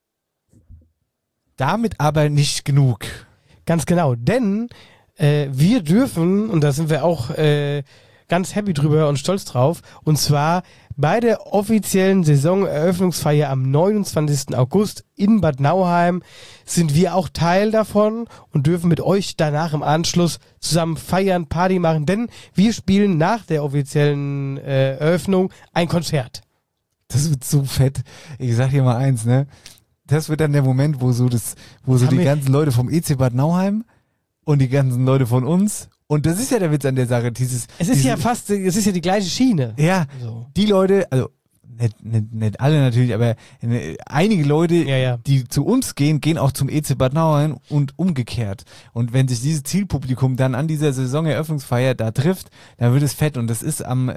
Damit aber nicht genug. Ganz genau, denn wir dürfen, und da sind wir auch ganz happy drüber und stolz drauf. Und zwar bei der offiziellen Saisoneröffnungsfeier am 29. August in Bad Nauheim sind wir auch Teil davon und dürfen mit euch danach im Anschluss zusammen feiern, Party machen, denn wir spielen nach der offiziellen Eröffnung ein Konzert. Das wird so fett. Ich sag dir mal eins, ne? Das wird dann der Moment, wo die ganzen Leute vom EC Bad Nauheim und die ganzen Leute von uns, und das ist ja der Witz an der Sache, es ist ja die gleiche Schiene. Ja, so. Die Leute, also nicht alle natürlich, aber einige Leute, die zu uns gehen auch zum EC Bad Nauheim und umgekehrt. Und wenn sich dieses Zielpublikum dann an dieser Saisoneröffnungsfeier da trifft, dann wird es fett. Und das ist am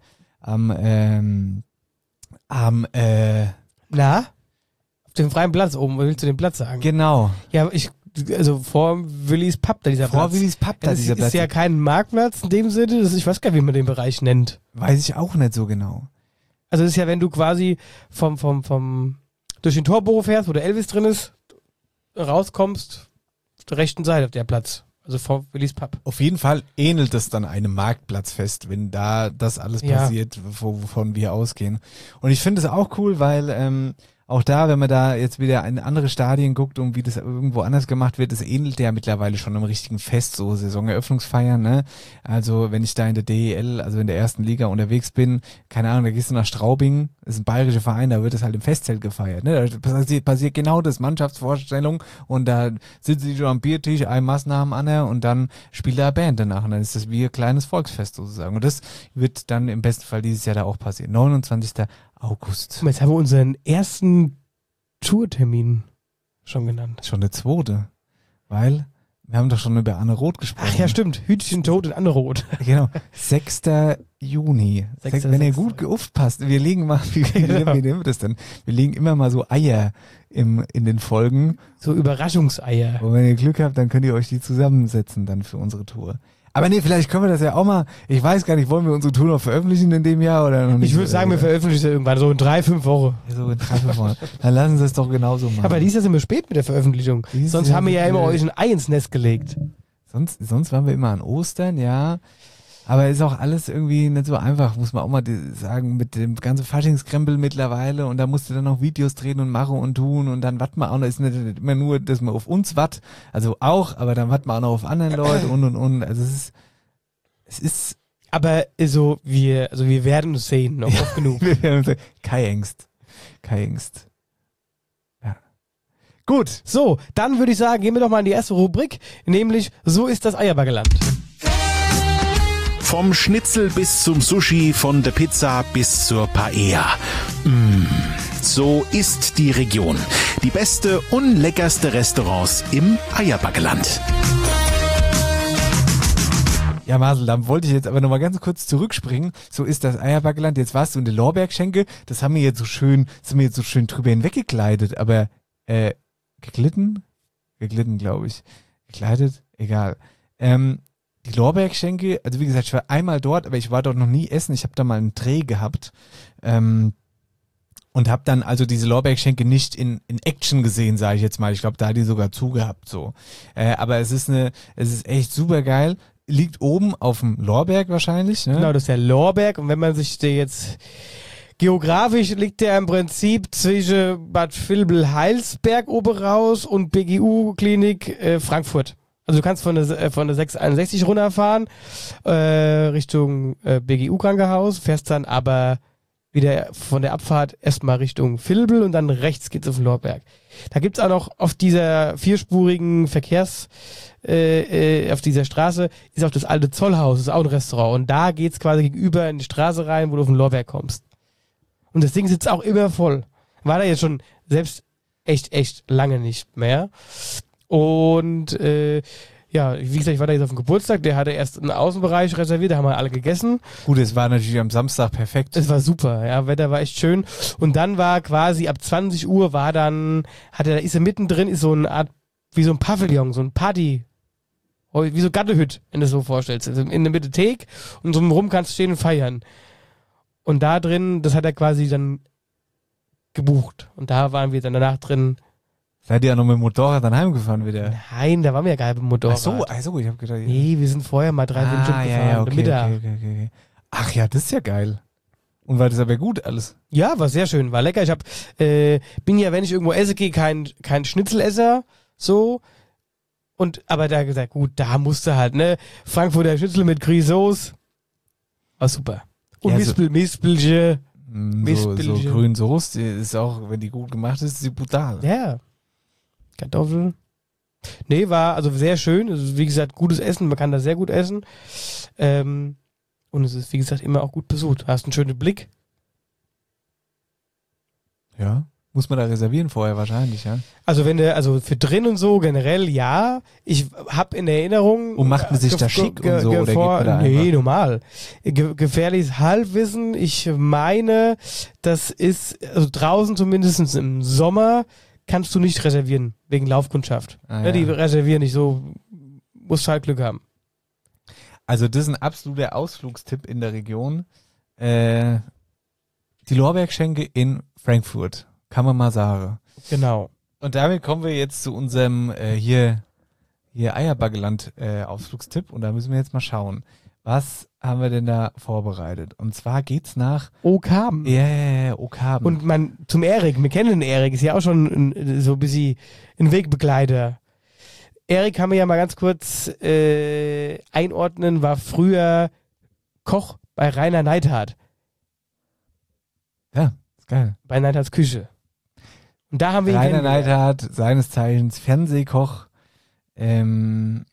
auf dem freien Platz oben, willst du den Platz sagen? Genau. Ja, also vor Willis Pub da dieser Platz. Vor Willis Pub da dieser Platz. Das ist ja kein Marktplatz in dem Sinne, ich weiß gar nicht, wie man den Bereich nennt. Weiß ich auch nicht so genau. Also das ist ja, wenn du quasi durch den Torbogen fährst, wo der Elvis drin ist, rauskommst, auf der rechten Seite auf der Platz. Also vor Willis Pub. Auf jeden Fall ähnelt es dann einem Marktplatzfest, wenn da das alles passiert, wovon wir ausgehen. Und ich finde es auch cool, weil auch da, wenn man da jetzt wieder in andere Stadien guckt und wie das irgendwo anders gemacht wird, das ähnelt ja mittlerweile schon einem richtigen Fest, so Saisoneröffnungsfeiern, ne? Also wenn ich da in der DEL, also in der ersten Liga unterwegs bin, keine Ahnung, da gehst du nach Straubing, das ist ein bayerischer Verein, da wird das halt im Festzelt gefeiert, ne? Da passiert genau das, Mannschaftsvorstellung, und da sitzen die schon am Biertisch, ein Maßnahmen an und dann spielt da eine Band danach, und dann ist das wie ein kleines Volksfest sozusagen. Und das wird dann im besten Fall dieses Jahr da auch passieren. 29. August. Jetzt haben wir unseren ersten Tourtermin schon genannt. Schon der zweite. Weil wir haben doch schon über Anne Roth gesprochen. Ach ja, stimmt. Hütchen tot in Anne Roth. Genau. 6. Juni. Wenn ihr gut aufpasst, wir legen mal, wie nehmen wir das denn? Wir legen immer mal so Eier in den Folgen. So Überraschungseier. Und wenn ihr Glück habt, dann könnt ihr euch die zusammensetzen dann für unsere Tour. Aber nee, vielleicht können wir das ja auch mal, ich weiß gar nicht, wollen wir unsere Tour noch veröffentlichen in dem Jahr oder noch nicht? Ich würde sagen, wir veröffentlichen sie irgendwann, so in 3-5 Wochen. So in 3-5 Wochen. Dann lassen Sie es doch genauso machen. Aber dieses Jahr sind wir spät mit der Veröffentlichung. Sonst haben wir ja immer euch ein Ei ins Nest gelegt. Sonst waren wir immer an Ostern, ja. Aber ist auch alles irgendwie nicht so einfach, muss man auch mal sagen, mit dem ganzen Faschingskrempel mittlerweile, und da musst du dann noch Videos drehen und machen und tun, und dann warten wir auch noch, ist nicht immer nur, dass man auf uns watt, also auch, aber dann warten wir auch noch auf anderen Leute und. Also es ist. Aber wir werden es sehen, noch oft genug. Wir werden uns sehen. Keine Angst. Ja. Gut. So, dann würde ich sagen, gehen wir doch mal in die erste Rubrik, nämlich So ist das Eierbackeland. Vom Schnitzel bis zum Sushi, von der Pizza bis zur Paella. So ist die Region. Die beste und leckerste Restaurants im Eierbackeland. Ja, Marcel, da wollte ich jetzt aber nochmal ganz kurz zurückspringen. So ist das Eierbackeland. Jetzt warst du in der Lorbeerschenke. Das sind wir jetzt so schön drüber hinweggekleidet. Aber geglitten? Geglitten, glaube ich. Gekleidet? Egal. Die Lorbeerschenke, also wie gesagt, ich war einmal dort, aber ich war dort noch nie essen. Ich habe da mal einen Dreh gehabt und habe dann also diese Lorbeerschenke nicht in Action gesehen, sage ich jetzt mal. Ich glaube, da hat die sogar zugehabt so. Aber es ist echt super geil. Liegt oben auf dem Lorberg wahrscheinlich. Ne? Genau, das ist der Lorberg, und wenn man sich der jetzt geografisch liegt der im Prinzip zwischen Bad Vilbel-Heilsberg oben raus und BGU-Klinik Frankfurt. Also du kannst von der 661 runterfahren, Richtung BGU-Krankenhaus, fährst dann aber wieder von der Abfahrt erstmal Richtung Vilbel und dann rechts geht's auf den Lorberg. Da gibt's auch noch auf dieser vierspurigen auf dieser Straße ist auch das alte Zollhaus, das ist auch ein Restaurant, und da geht's quasi gegenüber in die Straße rein, wo du auf den Lorberg kommst. Und das Ding sitzt auch immer voll. War da jetzt schon selbst echt lange nicht mehr. Und wie gesagt, ich war da jetzt auf dem Geburtstag, der hatte erst einen Außenbereich reserviert, da haben wir alle gegessen. Gut, es war natürlich am Samstag perfekt. Es war super, ja, Wetter war echt schön. Und dann war quasi ab 20 Uhr ist er mittendrin, ist so eine Art, wie so ein Pavillon, so ein Party, wie so Gattehüt, wenn du es so vorstellst. Also in der Mitte Thek und so rum kannst du stehen und feiern. Und da drin, das hat er quasi dann gebucht. Und da waren wir dann danach drin Seid ihr ja noch mit dem Motorrad dann heimgefahren wieder? Nein, da waren wir ja gar nicht mit dem Motorrad. Ach so, ich hab gedacht... Nee, wir sind vorher mal 3 Stunden gefahren. ja, okay, Mittag. okay. Ach ja, das ist ja geil. Und war das aber gut alles? Ja, war sehr schön, war lecker. Ich bin ja, wenn ich irgendwo esse gehe, kein Schnitzelesser, so. Aber da gesagt, gut, da musste halt, ne? Frankfurter Schnitzel mit Grisauce. War super. Und Ja, Mispelche. So grün Soße ist auch, wenn die gut gemacht ist sie brutal. Ja. Kartoffeln. Nee, war also sehr schön. Also, wie gesagt, gutes Essen. Man kann da sehr gut essen. Und es ist, wie gesagt, immer auch gut besucht. Du hast einen schönen Blick. Ja. Muss man da reservieren vorher wahrscheinlich, ja? Also für drin und so generell, ja. Ich habe in Erinnerung... Und macht man sich da schick und so, oder geht man da nee, einfach? normal. Gefährliches Halbwissen. Ich meine, das ist, also draußen zumindest im Sommer, kannst du nicht reservieren, wegen Laufkundschaft. Ah, Die ja. reservieren nicht so, musst halt Glück haben. Also das ist ein absoluter Ausflugstipp in der Region. Die Lorbeergeschenke in Frankfurt. Kann man mal sagen. Genau. Und damit kommen wir jetzt zu unserem hier Eierbaggeland Ausflugstipp. Und da müssen wir jetzt mal schauen. Was haben wir denn da vorbereitet? Und zwar geht's nach Oakhaben. Oakhaben. Und zum Erik, wir kennen den Erik, ist ja auch schon so ein bisschen ein Wegbegleiter. Erik kann mir ja mal ganz kurz einordnen, war früher Koch bei Rainer Neidhardt. Ja, ist geil. Bei Neidhardts Küche. Und da haben wir ihn Rainer kennengelernt. Neidhardt, seines Zeichens Fernsehkoch. Ein,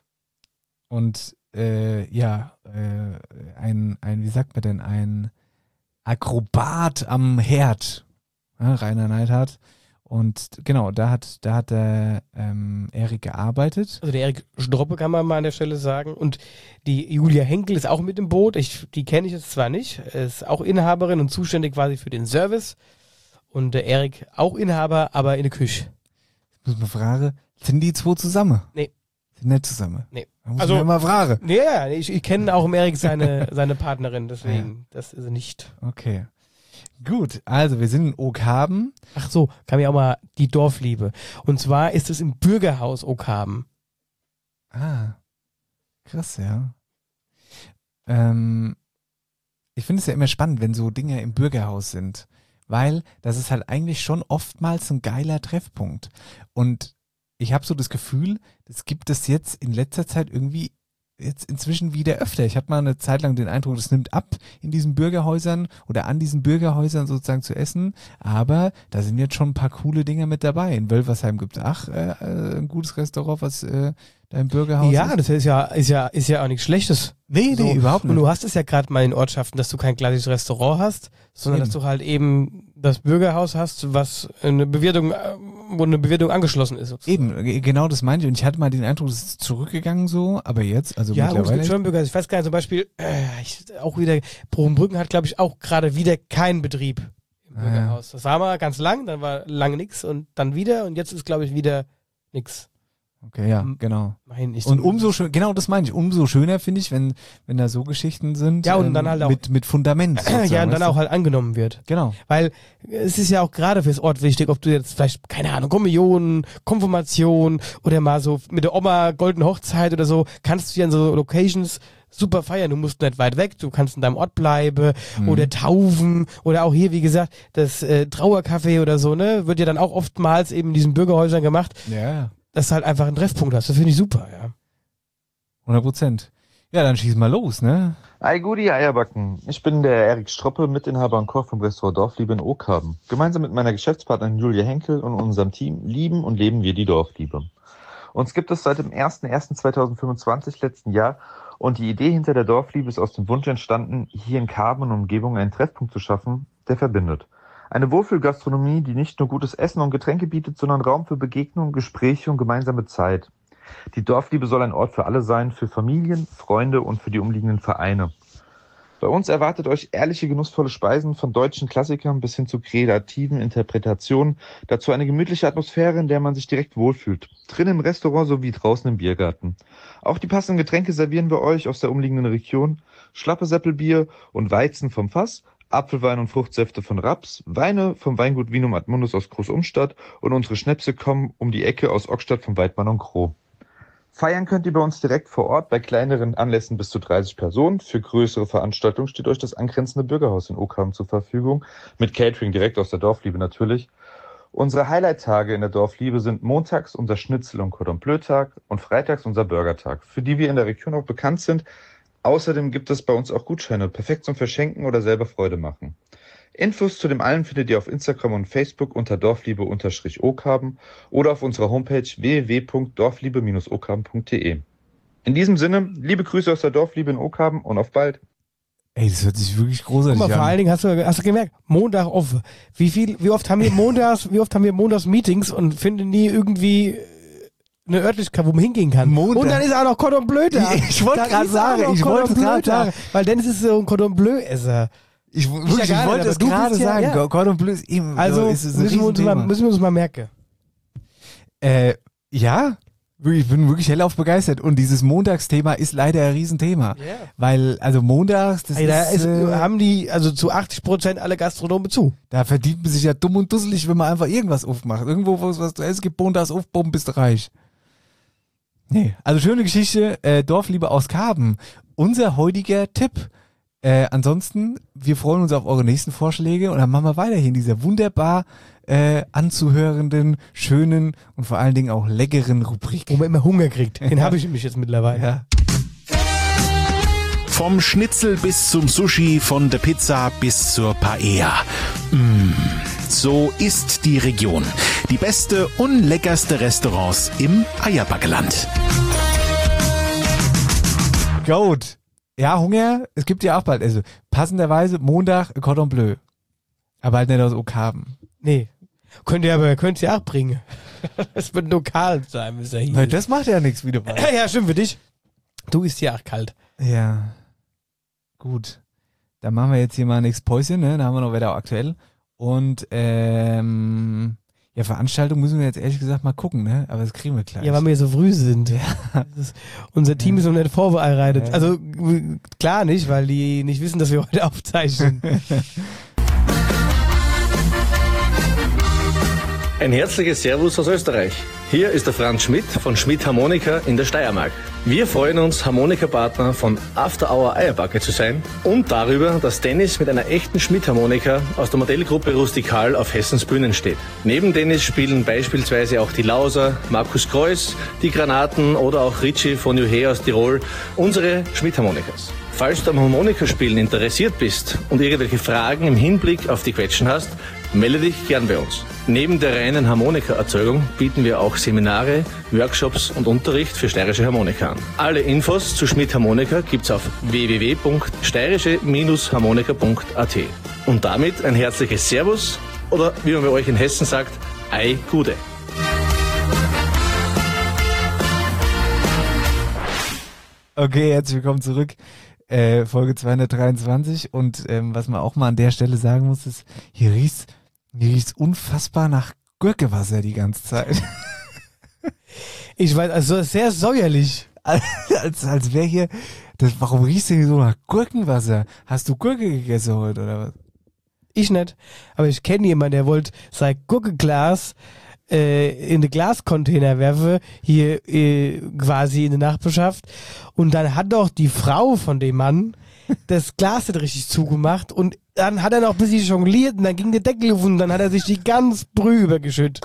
wie sagt man denn, ein Akrobat am Herd. Ja, Rainer Neidhardt. Und genau, da hat der Erik gearbeitet. Also der Erik Stroppe kann man mal an der Stelle sagen. Und die Julia Henkel ist auch mit im Boot. Die kenne ich jetzt zwar nicht. Ist auch Inhaberin und zuständig quasi für den Service. Und der Erik auch Inhaber, aber in der Küche. Ich muss mal fragen, sind die zwei zusammen? Nee. Sind nicht zusammen? Nee. Da muss Also- man mal fragen. Ja, ich kenne auch im Erik seine Partnerin, deswegen. Das ist sie nicht. Okay. Gut, also wir sind in Oakhaben. Ach so, kam ja auch mal die Dorfliebe. Und zwar ist es im Bürgerhaus Oakhaben. Ah, krass, ja. Ich finde es ja immer spannend, wenn so Dinge im Bürgerhaus sind, weil das ist halt eigentlich schon oftmals ein geiler Treffpunkt. Und ich habe so das Gefühl, das gibt es jetzt in letzter Zeit irgendwie jetzt inzwischen wieder öfter. Ich habe mal eine Zeit lang den Eindruck, das nimmt ab, in diesen Bürgerhäusern oder an diesen Bürgerhäusern sozusagen zu essen, aber da sind jetzt schon ein paar coole Dinge mit dabei. In Wölfersheim gibt es ein gutes Restaurant, was da im Bürgerhaus Ja, ist. das ist ja auch nichts Schlechtes. Nee, So. überhaupt Und nicht. du hast es ja gerade mal in Ortschaften, dass du kein klassisches Restaurant hast, sondern Eben. dass du halt eben das Bürgerhaus hast, was wo eine Bewirtung angeschlossen ist. sozusagen. Eben, genau das meinte ich. Und ich hatte mal den Eindruck, es ist zurückgegangen so, aber jetzt, also Ja, und es mittlerweile. gibt schon Bürgerhäuser. Ich weiß gar nicht, zum Beispiel, auch wieder, Probenbrücken hat, glaube ich, auch gerade wieder keinen Betrieb im Ah, Bürgerhaus. Das war mal ganz lang, dann war lange nix und dann wieder und jetzt ist, glaube ich, wieder nix. Okay, ja, genau. Mein ich Und umso schön, genau das meine ich, umso schöner finde ich, wenn da so Geschichten sind. Ja, und dann halt auch- mit Fundament. sozusagen, ja, und dann weißt auch du? halt angenommen wird. Genau. Weil es ist ja auch gerade fürs Ort wichtig, ob du jetzt vielleicht, keine Ahnung, Kommunion, Konfirmation oder mal so mit der Oma Goldene Hochzeit oder so, kannst du ja in so Locations super feiern. Du musst nicht weit weg, du kannst in deinem Ort bleiben oder taufen oder auch hier, wie gesagt, das Trauercafé oder so, ne, wird ja dann auch oftmals eben in diesen Bürgerhäusern gemacht, Ja, dass du halt einfach einen Treffpunkt hast. Das finde ich super, ja. 100%. Ja, dann schieß mal los, ne? Ei Gudi Eierbacken. Ich bin der Erik Stroppe, Mitinhaber und Koch vom Restaurant Dorfliebe in Oakhaben. Gemeinsam mit meiner Geschäftspartnerin Julia Henkel und unserem Team lieben und leben wir die Dorfliebe. Uns gibt es seit dem 01.01.2025 letzten Jahr und die Idee hinter der Dorfliebe ist aus dem Wunsch entstanden, hier in Karben und Umgebung einen Treffpunkt zu schaffen, der verbindet. Eine Wohlfühlgastronomie, die nicht nur gutes Essen und Getränke bietet, sondern Raum für Begegnungen, Gespräche und gemeinsame Zeit. Die Dorfliebe soll ein Ort für alle sein, für Familien, Freunde und für die umliegenden Vereine. Bei uns erwartet euch ehrliche, genussvolle Speisen von deutschen Klassikern bis hin zu kreativen Interpretationen. Dazu eine gemütliche Atmosphäre, in der man sich direkt wohlfühlt. Drin im Restaurant sowie draußen im Biergarten. Auch die passenden Getränke servieren wir euch aus der umliegenden Region. Schlappe Seppelbier und Weizen vom Fass, Apfelwein und Fruchtsäfte von Raps, Weine vom Weingut Vinum Admundus aus Groß-Umstadt und unsere Schnäpse kommen um die Ecke aus Ockstadt vom Weidmann und Kroh. Feiern könnt ihr bei uns direkt vor Ort, bei kleineren Anlässen bis zu 30 Personen. Für größere Veranstaltungen steht euch das angrenzende Bürgerhaus in Oakhaben zur Verfügung, mit Catering direkt aus der Dorfliebe natürlich. Unsere Highlight-Tage in der Dorfliebe sind montags unser Schnitzel- und Cordon Bleu-Tag und freitags unser Burger-Tag, für die wir in der Region auch bekannt sind. Außerdem gibt es bei uns auch Gutscheine, perfekt zum Verschenken oder selber Freude machen. Infos zu dem allen findet ihr auf Instagram und Facebook unter dorfliebe-oakhaben oder auf unserer Homepage www.dorfliebe-oakhaben.de. In diesem Sinne, liebe Grüße aus der Dorfliebe in Oakhaben und auf bald. Ey, das hört sich wirklich großartig Guck mal, vor an. allen Dingen hast du gemerkt, Montag off. Wie oft haben wir montags Meetings und finden nie irgendwie eine Örtlichkeit, wo man hingehen kann. Montag. Und dann ist auch noch Cordon Bleu da. Ich wollte Dann gerade ist auch sagen, noch ich Cordon wollte Bleu gerade da. sagen. Weil Dennis ist so ein Cordon Bleu-Esser. Ich gar wollte nicht, es aber du gerade bist ja- sagen. ja. Cordon Bleu ist eben Also ist es ein müssen Riesenthema. wir uns mal merken. Ja, ich bin wirklich hellauf begeistert. Und dieses Montagsthema ist leider ein Riesenthema. Ja. Weil, also montags, das Ey, da ist, haben die also zu 80% alle Gastronomen zu. da verdient man sich ja dumm und dusselig, wenn man einfach irgendwas aufmacht. Irgendwo, wo es was zu essen gibt, montags aufbomben, bist du reich. Nee, also schöne Geschichte, Dorfliebe aus Karben. Unser heutiger Tipp. Ansonsten, wir freuen uns auf eure nächsten Vorschläge und dann machen wir weiter hier in dieser wunderbar anzuhörenden, schönen und vor allen Dingen auch leckeren Rubrik. Wo man immer Hunger kriegt. Den habe ich nämlich jetzt mittlerweile. Ja. Vom Schnitzel bis zum Sushi, von der Pizza bis zur Paella. So ist die Region. Die beste und leckerste Restaurants im Eierbackeland. Gut. Ja, Hunger, es gibt ja auch bald. Also passenderweise Montag Cordon Bleu. Aber halt nicht aus Oakhaben. Nee. Könnt ihr auch bringen. Es wird lokal sein, ist ja hier. Weil das macht ja nichts, wie du weißt. Ja, stimmt für dich. Du isst ja auch kalt. Ja. Gut. Dann machen wir jetzt hier mal nächstes Päuschen, ne? Da haben wir noch Wetter aktuell. Und ja, Veranstaltung müssen wir jetzt ehrlich gesagt mal gucken, ne? Aber das kriegen wir gleich. Ja, weil wir so früh sind. Unser Team ist noch nicht vorbereitet. Ja. Also klar nicht, weil die nicht wissen, dass wir heute aufzeichnen. Ein herzliches Servus aus Österreich. Hier ist der Franz Schmidt von Schmidt Harmonika in der Steiermark. Wir freuen uns, Harmonikapartner von After Hour Eierbacke zu sein und darüber, dass Dennis mit einer echten Schmidt-Harmonika aus der Modellgruppe Rustikal auf Hessens Bühnen steht. Neben Dennis spielen beispielsweise auch die Lauser, Markus Kreuz, die Granaten oder auch Ritchie von Juhe aus Tirol unsere Schmidt-Harmonikas. Falls du am Harmonikaspielen interessiert bist und irgendwelche Fragen im Hinblick auf die Quetschen hast, melde dich gern bei uns. Neben der reinen Harmonikaerzeugung bieten wir auch Seminare, Workshops und Unterricht für steirische Harmonika an. Alle Infos zu Schmidt Harmonika gibt's auf www.steirische-harmonika.at. Und damit ein herzliches Servus oder wie man bei euch in Hessen sagt, Ei Gude. Okay, herzlich willkommen zurück. Folge 223 und was man auch mal an der Stelle sagen muss, ist, hier riecht's unfassbar nach Gurkewasser die ganze Zeit. Ich weiß, also sehr säuerlich. als wäre hier, warum riechst du hier so nach Gurkenwasser? Hast du Gurke gegessen heute oder was? Ich nicht. Aber ich kenne jemanden, der wollte sein Gurkenglas in den Glascontainer werfen, hier quasi in der Nachbarschaft. Und dann hat doch die Frau von dem Mann das Glas nicht richtig zugemacht und dann hat er noch ein bisschen jongliert und dann ging der Deckel auf und dann hat er sich die ganz Brühe übergeschüttet.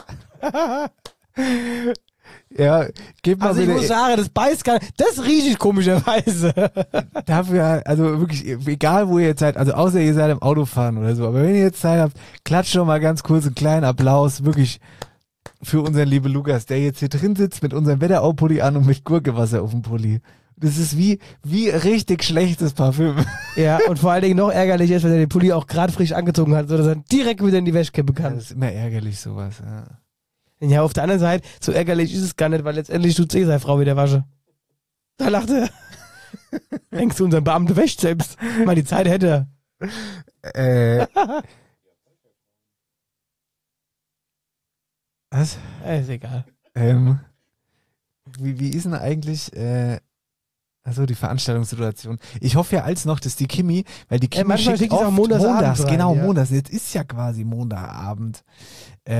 Ja, gib mal Also ich bitte. muss sagen, das beißt gar nicht. Das rieche ich komischerweise. Dafür, also wirklich, egal wo ihr jetzt seid, also außer ihr seid im Autofahren oder so, aber wenn ihr jetzt Zeit habt, klatscht schon mal ganz kurz einen kleinen Applaus, wirklich für unseren lieben Lukas, der jetzt hier drin sitzt mit unserem Wetterau-Pulli an und mit Gurkewasser auf dem Pulli. Das ist wie richtig schlechtes Parfüm. Ja, und vor allen Dingen noch ärgerlich ist, wenn er den Pulli auch gerade frisch angezogen hat, sodass er direkt wieder in die Wäsche kippen kann. Das ist immer ärgerlich, sowas, ja. Ja, auf der anderen Seite, so ärgerlich ist es gar nicht, weil letztendlich tut's seine Frau wieder wasche. Da lacht er. Denkst du, unser Beamte wäscht selbst? Mal die Zeit hätte er. Was? Ist egal. Wie ist denn eigentlich, Also die Veranstaltungssituation. Ich hoffe ja als noch, dass die Kimi, weil die Kimi manchmal schickt schickt sie auch oft montags rein, genau, ja. montags. Jetzt ist ja quasi Montagabend. Ja,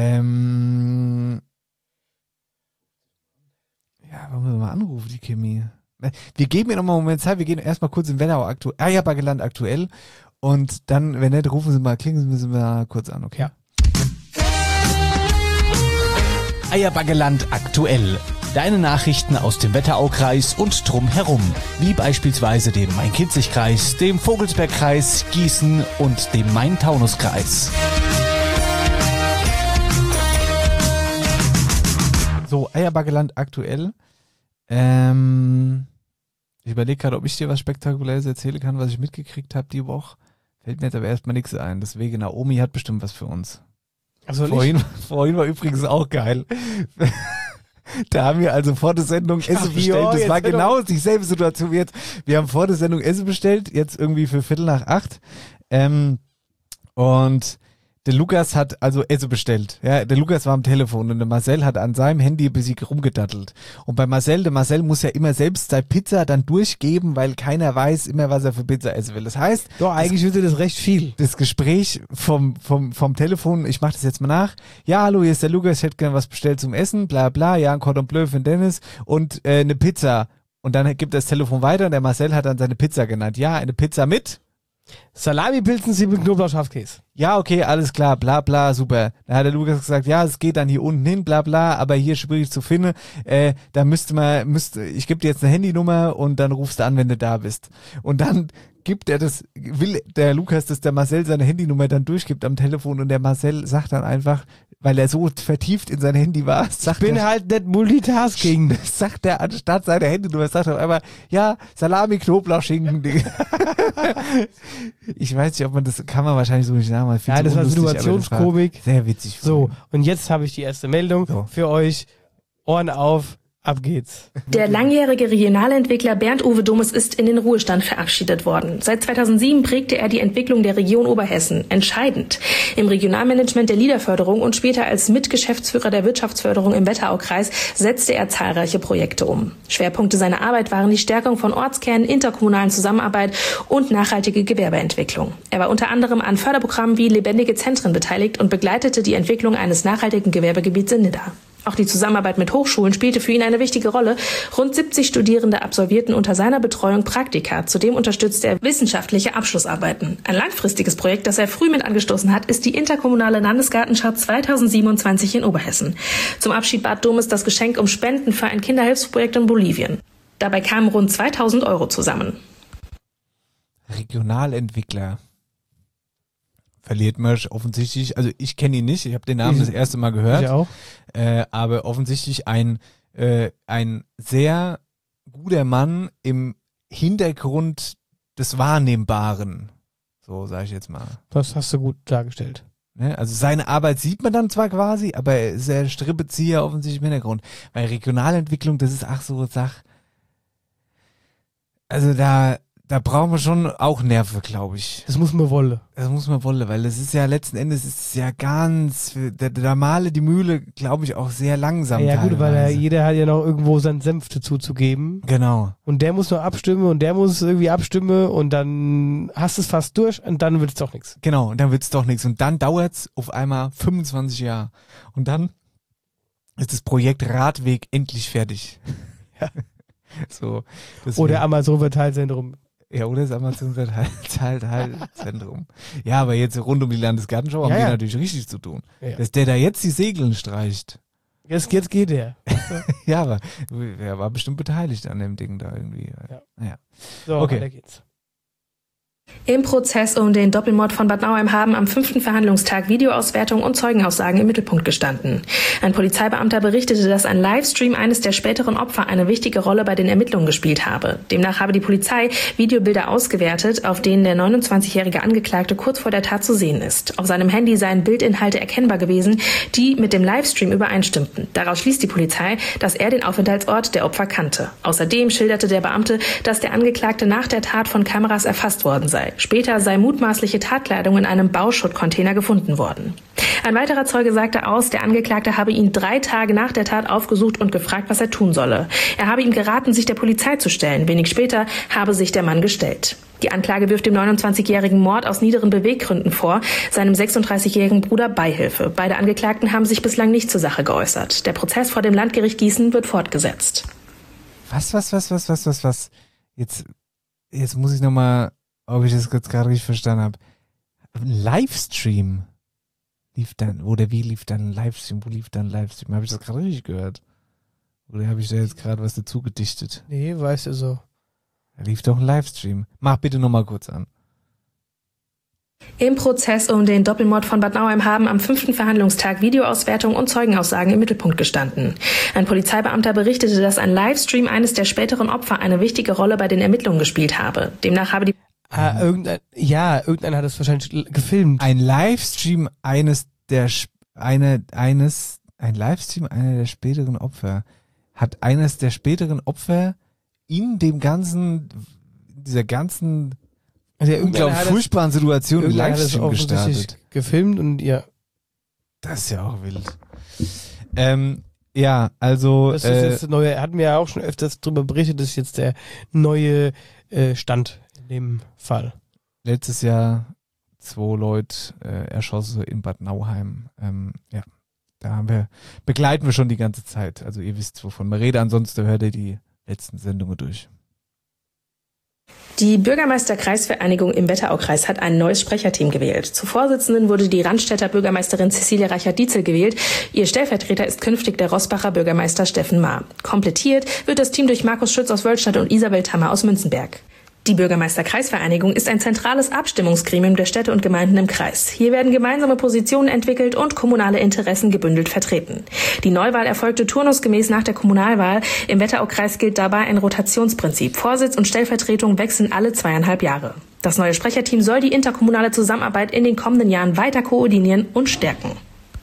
wollen wir mal anrufen, die Kimi. Wir geben ihr nochmal einen Moment Zeit, wir gehen erstmal kurz im Wetterau Eierbageland aktuell und dann, wenn nicht, rufen Sie mal, klingen Sie mal kurz an, okay? Ja. Eierbageland aktuell. Deine Nachrichten aus dem Wetteraukreis und drumherum, wie beispielsweise dem Main-Kinzig-Kreis, dem Vogelsbergkreis, Gießen und dem Main-Taunus-Kreis. So, Eierbageland aktuell. Ich überlege gerade, ob ich dir was Spektakuläres erzählen kann, was ich mitgekriegt habe die Woche. Fällt mir jetzt aber erstmal nichts ein. Deswegen, Naomi hat bestimmt was für uns. Also Vorhin war übrigens auch geil. Da haben wir also vor der Sendung Essen bestellt. Das war genau dieselbe Situation wie jetzt. Wir haben vor der Sendung Essen bestellt, jetzt irgendwie für 7:45. Und der Lukas hat also Essen bestellt. Ja, der Lukas war am Telefon und der Marcel hat an seinem Handy ein bisschen rumgedattelt. Und bei Marcel, der Marcel muss ja immer selbst seine Pizza dann durchgeben, weil keiner weiß immer, was er für Pizza essen will. Das heißt, doch, eigentlich würde das recht viel. Das Gespräch vom Telefon, ich mach das jetzt mal nach. Ja, hallo, hier ist der Lukas, ich hätte gerne was bestellt zum Essen, bla bla, ja, ein Cordon Bleu für den Dennis und eine Pizza. Und dann gibt das Telefon weiter und der Marcel hat dann seine Pizza genannt. Ja, eine Pizza mit Salami-Pilzen, Zwiebeln, Knoblauch, Schafskäse. Ja, okay, alles klar, bla bla, super. Da hat der Lukas gesagt, ja, es geht dann hier unten hin, bla bla, aber hier schwierig zu finden. Da ich gebe dir jetzt eine Handynummer und dann rufst du an, wenn du da bist. Und dann will der Lukas, dass der Marcel seine Handynummer dann durchgibt am Telefon und der Marcel sagt dann einfach, weil er so vertieft in sein Handy war, ich bin halt nicht Multitasking. Sagt er anstatt seiner Handynummer, sagt er einfach, ja, Salami, Knoblauch, Schinken. Ich weiß nicht, ob man das, kann man wahrscheinlich so nicht nachmachen. Ja, das war Situationskomik. Sehr witzig. So, und jetzt habe ich die erste Meldung für euch. Ohren auf. Ab geht's. Der langjährige Regionalentwickler Bernd-Uwe Domes ist in den Ruhestand verabschiedet worden. Seit 2007 prägte er die Entwicklung der Region Oberhessen entscheidend. Im Regionalmanagement der Liederförderung und später als Mitgeschäftsführer der Wirtschaftsförderung im Wetteraukreis setzte er zahlreiche Projekte um. Schwerpunkte seiner Arbeit waren die Stärkung von Ortskernen, interkommunalen Zusammenarbeit und nachhaltige Gewerbeentwicklung. Er war unter anderem an Förderprogrammen wie Lebendige Zentren beteiligt und begleitete die Entwicklung eines nachhaltigen Gewerbegebiets in Nidda. Auch die Zusammenarbeit mit Hochschulen spielte für ihn eine wichtige Rolle. Rund 70 Studierende absolvierten unter seiner Betreuung Praktika. Zudem unterstützte er wissenschaftliche Abschlussarbeiten. Ein langfristiges Projekt, das er früh mit angestoßen hat, ist die interkommunale Landesgartenschau 2027 in Oberhessen. Zum Abschied bat Domes das Geschenk um Spenden für ein Kinderhilfsprojekt in Bolivien. Dabei kamen rund 2.000 € zusammen. Regionalentwickler. Verliert man offensichtlich, also ich kenne ihn nicht, ich habe den Namen das erste Mal gehört. Ich auch. Aber offensichtlich ein sehr guter Mann im Hintergrund des Wahrnehmbaren. So sage ich jetzt mal. Das hast du gut dargestellt. Ne? Also seine Arbeit sieht man dann zwar quasi, aber er ist der Strippezieher offensichtlich im Hintergrund. Weil Regionalentwicklung, das ist so eine Sache. Also da brauchen wir schon auch Nerven, glaube ich. Das muss man wollen. Das muss man wollen, weil das ist ja letzten Endes ist ja ganz, da male die Mühle, glaube ich, auch sehr langsam. Ja gut, weil jeder hat ja noch irgendwo seinen Senf dazu zu geben. Genau. Und der muss noch abstimmen und der muss irgendwie abstimmen und dann hast du es fast durch und dann wird es doch nichts. Genau, und dann wird es doch nichts. Und dann dauert es auf einmal 25 Jahre. Und dann ist das Projekt Radweg endlich fertig. Ja. So. Oder Amazon-Verteilzentrum. Ja, oder das Amazon-Verteilzentrum. Ja, aber jetzt rund um die Landesgartenschau haben die natürlich richtig zu tun. Ja. Dass der da jetzt die Segeln streicht. Jetzt geht er. Ja, aber er war bestimmt beteiligt an dem Ding da irgendwie. Ja. So, okay. Weiter geht's. Im Prozess um den Doppelmord von Bad Nauheim haben am 5. Verhandlungstag Videoauswertung und Zeugenaussagen im Mittelpunkt gestanden. Ein Polizeibeamter berichtete, dass ein Livestream eines der späteren Opfer eine wichtige Rolle bei den Ermittlungen gespielt habe. Demnach habe die Polizei Videobilder ausgewertet, auf denen der 29-jährige Angeklagte kurz vor der Tat zu sehen ist. Auf seinem Handy seien Bildinhalte erkennbar gewesen, die mit dem Livestream übereinstimmten. Daraus schließt die Polizei, dass er den Aufenthaltsort der Opfer kannte. Außerdem schilderte der Beamte, dass der Angeklagte nach der Tat von Kameras erfasst worden sei. sei. Später sei mutmaßliche Tatkleidung in einem Bauschuttcontainer gefunden worden. Ein weiterer Zeuge sagte aus, der Angeklagte habe ihn 3 Tage nach der Tat aufgesucht und gefragt, was er tun solle. Er habe ihm geraten, sich der Polizei zu stellen. Wenig später habe sich der Mann gestellt. Die Anklage wirft dem 29-jährigen Mord aus niederen Beweggründen vor, seinem 36-jährigen Bruder Beihilfe. Beide Angeklagten haben sich bislang nicht zur Sache geäußert. Der Prozess vor dem Landgericht Gießen wird fortgesetzt. Was? Jetzt muss ich nochmal, ob ich das jetzt gerade richtig verstanden habe. Ein Livestream lief dann, wie lief dann ein Livestream? Wo lief dann ein Livestream? Habe ich das gerade richtig gehört? Oder habe ich da jetzt gerade was dazu gedichtet? Nee, weißt du so. Da lief doch ein Livestream. Mach bitte nochmal kurz an. Im Prozess um den Doppelmord von Bad Nauheim haben am 5. Verhandlungstag Videoauswertung und Zeugenaussagen im Mittelpunkt gestanden. Ein Polizeibeamter berichtete, dass ein Livestream eines der späteren Opfer eine wichtige Rolle bei den Ermittlungen gespielt habe. Demnach habe die... Irgendeiner hat es wahrscheinlich gefilmt. Ein Livestream einer der späteren Opfer. Hat eines der späteren Opfer in dieser ganzen unglaublich furchtbaren Situation einen Livestream gestartet. Gefilmt und ja. Das ist ja auch wild. Ja, also. Das ist jetzt neue, hatten wir ja auch schon öfters darüber berichtet, das ist jetzt der neue Stand in dem Fall. Letztes Jahr 2 Leute erschossen in Bad Nauheim. Ja, da begleiten wir schon die ganze Zeit. Also ihr wisst, wovon wir reden. Ansonsten hört ihr die letzten Sendungen durch. Die Bürgermeisterkreisvereinigung im Wetteraukreis hat ein neues Sprecherteam gewählt. Zur Vorsitzenden wurde die Randstädter Bürgermeisterin Cecilia Reichert-Dietzel gewählt. Ihr Stellvertreter ist künftig der Roßbacher Bürgermeister Steffen Maar. Komplettiert wird das Team durch Markus Schütz aus Wölstadt und Isabel Tammer aus Münzenberg. Die Bürgermeisterkreisvereinigung ist ein zentrales Abstimmungsgremium der Städte und Gemeinden im Kreis. Hier werden gemeinsame Positionen entwickelt und kommunale Interessen gebündelt vertreten. Die Neuwahl erfolgte turnusgemäß nach der Kommunalwahl. Im Wetteraukreis gilt dabei ein Rotationsprinzip. Vorsitz und Stellvertretung wechseln alle 2,5 Jahre. Das neue Sprecherteam soll die interkommunale Zusammenarbeit in den kommenden Jahren weiter koordinieren und stärken.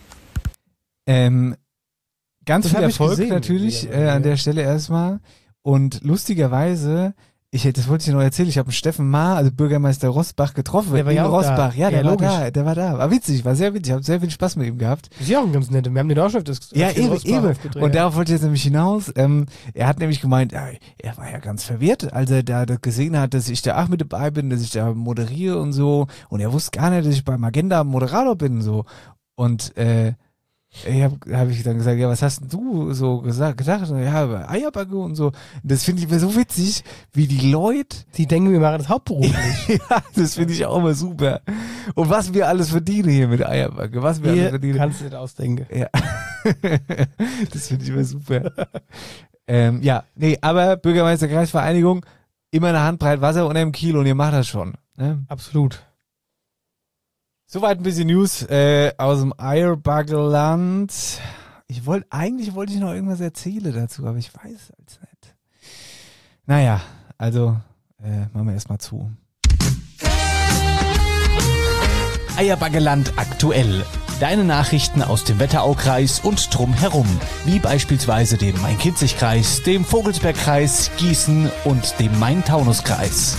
Ganz viel Erfolg natürlich an der Stelle erstmal. Und lustigerweise... das wollte ich dir noch erzählen, ich habe Steffen Maar, also Bürgermeister Roßbach, getroffen. Der war ja auch Roßbach. da. Ja, der logisch. war da. War witzig, war sehr witzig. Ich habe sehr viel Spaß mit ihm gehabt. Ist ja auch ein ganz netter. Wir haben den auch schon öfters eben. Und darauf wollte ich jetzt nämlich hinaus. Er hat nämlich gemeint, er war ja ganz verwirrt, als er da gesehen hat, dass ich da auch mit dabei bin, dass ich da moderiere und so. Und er wusste gar nicht, dass ich beim Agenda Moderator bin und so. Und habe ich dann gesagt, ja, was hast denn du so gedacht? Ja, Eierbacke und so. Das finde ich immer so witzig, wie die Leute... Die denken, wir machen das hauptberuflich. Ja, das finde ich auch immer super. Und was wir alles verdienen hier mit Eierbacke. Was wir alles verdienen. Kannst du nicht ausdenken. Ja. Das finde ich immer super. Aber Bürgermeisterkreisvereinigung, immer eine Handbreit Wasser unter dem Kiel und ihr macht das schon. Ne? Absolut. Soweit ein bisschen News aus dem Eierbacke-Land. Eigentlich wollte ich noch irgendwas erzählen dazu, aber ich weiß es jetzt nicht. Naja, also machen wir erstmal zu. Eierbacke-Land aktuell. Deine Nachrichten aus dem Wetteraukreis und drumherum, wie beispielsweise dem Main-Kinzig-Kreis, dem Vogelsbergkreis, Gießen und dem Main-Taunus-Kreis.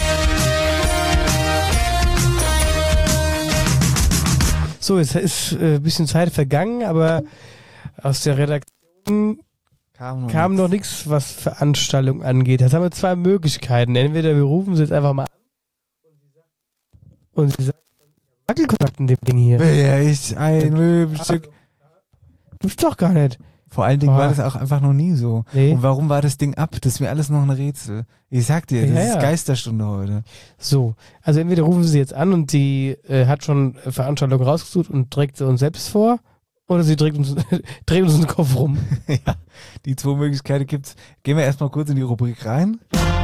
So, jetzt ist ein bisschen Zeit vergangen, aber aus der Redaktion kam noch nichts, was Veranstaltung angeht. Jetzt haben wir 2 Möglichkeiten. Entweder wir rufen sie jetzt einfach mal an und sie sagt, Wackelkontakt in dem Ding hier. Ja, ein Möbelstück. Gibt's doch gar nicht. Vor allen Dingen war das auch einfach noch nie so. Nee. Und warum war das Ding ab? Das ist mir alles noch ein Rätsel. Ich sag dir, das ist Geisterstunde heute. So, also entweder rufen sie jetzt an und sie hat schon Veranstaltung rausgesucht und trägt sie uns selbst vor, oder sie dreht uns den Kopf rum. Ja, die 2 Möglichkeiten gibt's. Gehen wir erstmal kurz in die Rubrik rein.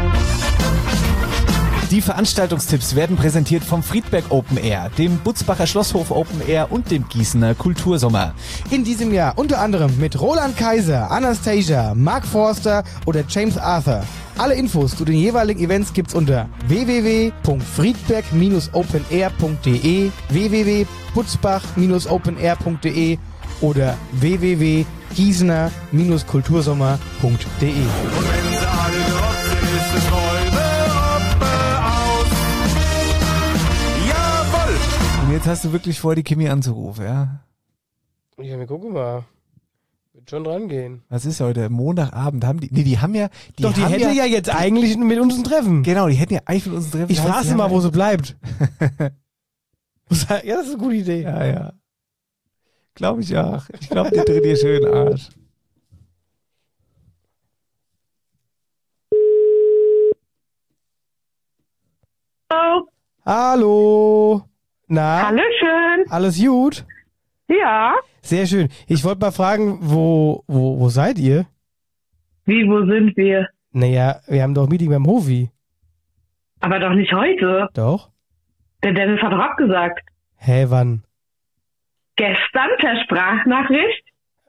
Die Veranstaltungstipps werden präsentiert vom Friedberg Open Air, dem Butzbacher Schlosshof Open Air und dem Gießener Kultursommer. In diesem Jahr unter anderem mit Roland Kaiser, Anastasia, Mark Forster oder James Arthur. Alle Infos zu den jeweiligen Events gibt's unter www.friedberg-openair.de, www.butzbach-openair.de oder www.gießener-kultursommer.de. jetzt hast du wirklich vor, die Kimi anzurufen, ja? Ja, wir gucken mal. Wird schon dran gehen. Was ist heute? Montagabend haben die. Nee, die haben ja. Die Doch, die haben hätte ja jetzt eigentlich mit uns ein Treffen. Genau, die hätten ja eigentlich mit uns ein Treffen. Ich frage sie mal, wo sie bleibt. Ja, das ist eine gute Idee. Ja, ja. Glaube ich auch. Ich glaube, die dreht dir schön den Arsch. Hallo. Hallo. Na? Hallöchen. Alles gut? Ja. Sehr schön. Ich wollte mal fragen, wo seid ihr? Wie, wo sind wir? Naja, wir haben doch Meeting beim Hofi. Aber doch nicht heute. Doch? Der Dennis hat doch abgesagt. Hä, wann? Gestern per Sprachnachricht.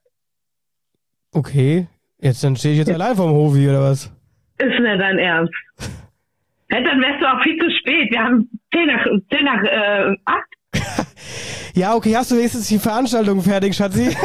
Okay. Dann stehe ich jetzt allein vorm Hofi, oder was? Ist nicht dein Ernst. Dann wärst du auch viel zu spät. Wir haben 10 nach 8. Ja, okay, hast du wenigstens die Veranstaltung fertig, Schatzi? Ist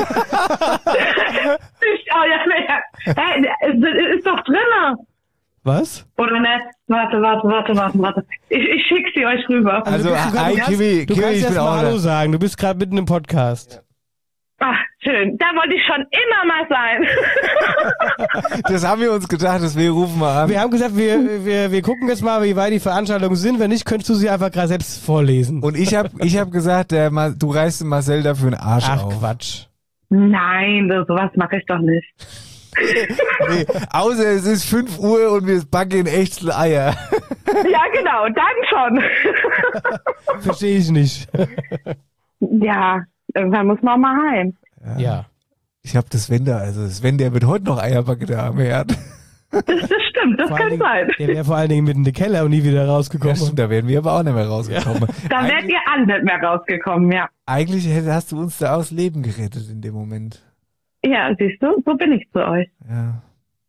doch drinne. Was? Oder nicht? Warte. Ich schick sie euch rüber. Also, Kimi, du kannst jetzt mal Hallo sagen. Du bist gerade mitten im Podcast. Ach, schön. Da wollte ich schon immer mal sein. Das haben wir uns gedacht, deswegen rufen wir an. Wir haben gesagt, wir gucken jetzt mal, wie weit die Veranstaltungen sind. Wenn nicht, könntest du sie einfach gerade selbst vorlesen. Und ich hab gesagt, du reißt den Marcel dafür einen Arsch auf. Ach, Quatsch. Nein, sowas mache ich doch nicht. Nee, außer es ist 5 Uhr und wir backen Echtel Eier. Ja, genau, dann schon. Verstehe ich nicht. Ja, irgendwann muss man auch mal heim. Ja. Ich habe das Sven, der wird heute noch Eier backen, der arme Herr. Das stimmt, das kann sein. Der wäre vor allen Dingen mitten in den Keller und nie wieder rausgekommen. Ja, stimmt, da wären wir aber auch nicht mehr rausgekommen. Da wärt ihr alle nicht mehr rausgekommen, ja. Eigentlich hast du uns da aus Leben gerettet in dem Moment. Ja, siehst du, so bin ich zu euch. Ja.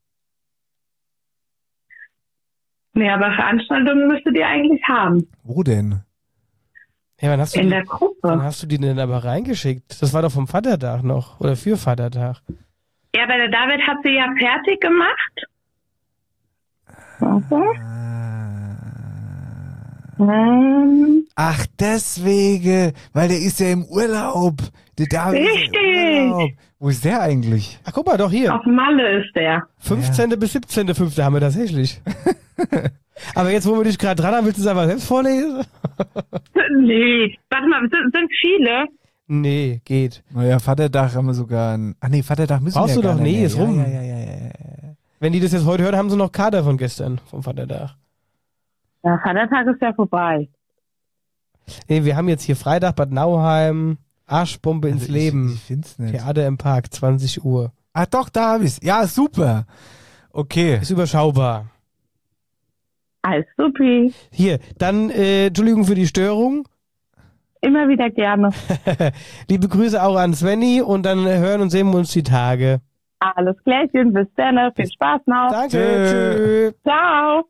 Nee, aber Veranstaltungen müsstet ihr eigentlich haben. Wo denn? Ja, wann hast du In der Gruppe. Wann hast du die denn aber reingeschickt? Das war doch vom Vatertag noch. Oder für Vatertag. Ja, aber der David hat sie ja fertig gemacht. Okay. Ach, deswegen, weil der ist ja im Urlaub. Der David Richtig. ist ja im Urlaub. Wo ist der eigentlich? Ach, guck mal, doch hier. Auf Malle ist der. 15. bis 17.05. haben wir tatsächlich. Aber jetzt, wo wir dich gerade dran haben, willst du es einfach selbst vorlesen? Nee, warte mal, sind viele? Nee, geht. Naja, Vatertag haben wir sogar ein... Ach nee, Vatertag müssen Brauchst wir du ja doch, gar nicht nee, mehr. ist rum. Ja. Wenn die das jetzt heute hören, haben sie noch Kader von gestern, vom Vatertag. Ja, Vatertag ist ja vorbei. Nee, wir haben jetzt hier Freitag Bad Nauheim, Arschbombe ins Leben. Ich find's nicht. Theater im Park, 20 Uhr. Ach doch, da hab ich's. Ja, super. Okay. Ist überschaubar. Alles supi. Hier, dann, Entschuldigung für die Störung. Immer wieder gerne. Liebe Grüße auch an Svenny und dann hören und sehen wir uns die Tage. Alles Klärchen, bis dann. Viel Spaß noch. Danke. Tschö. Ciao.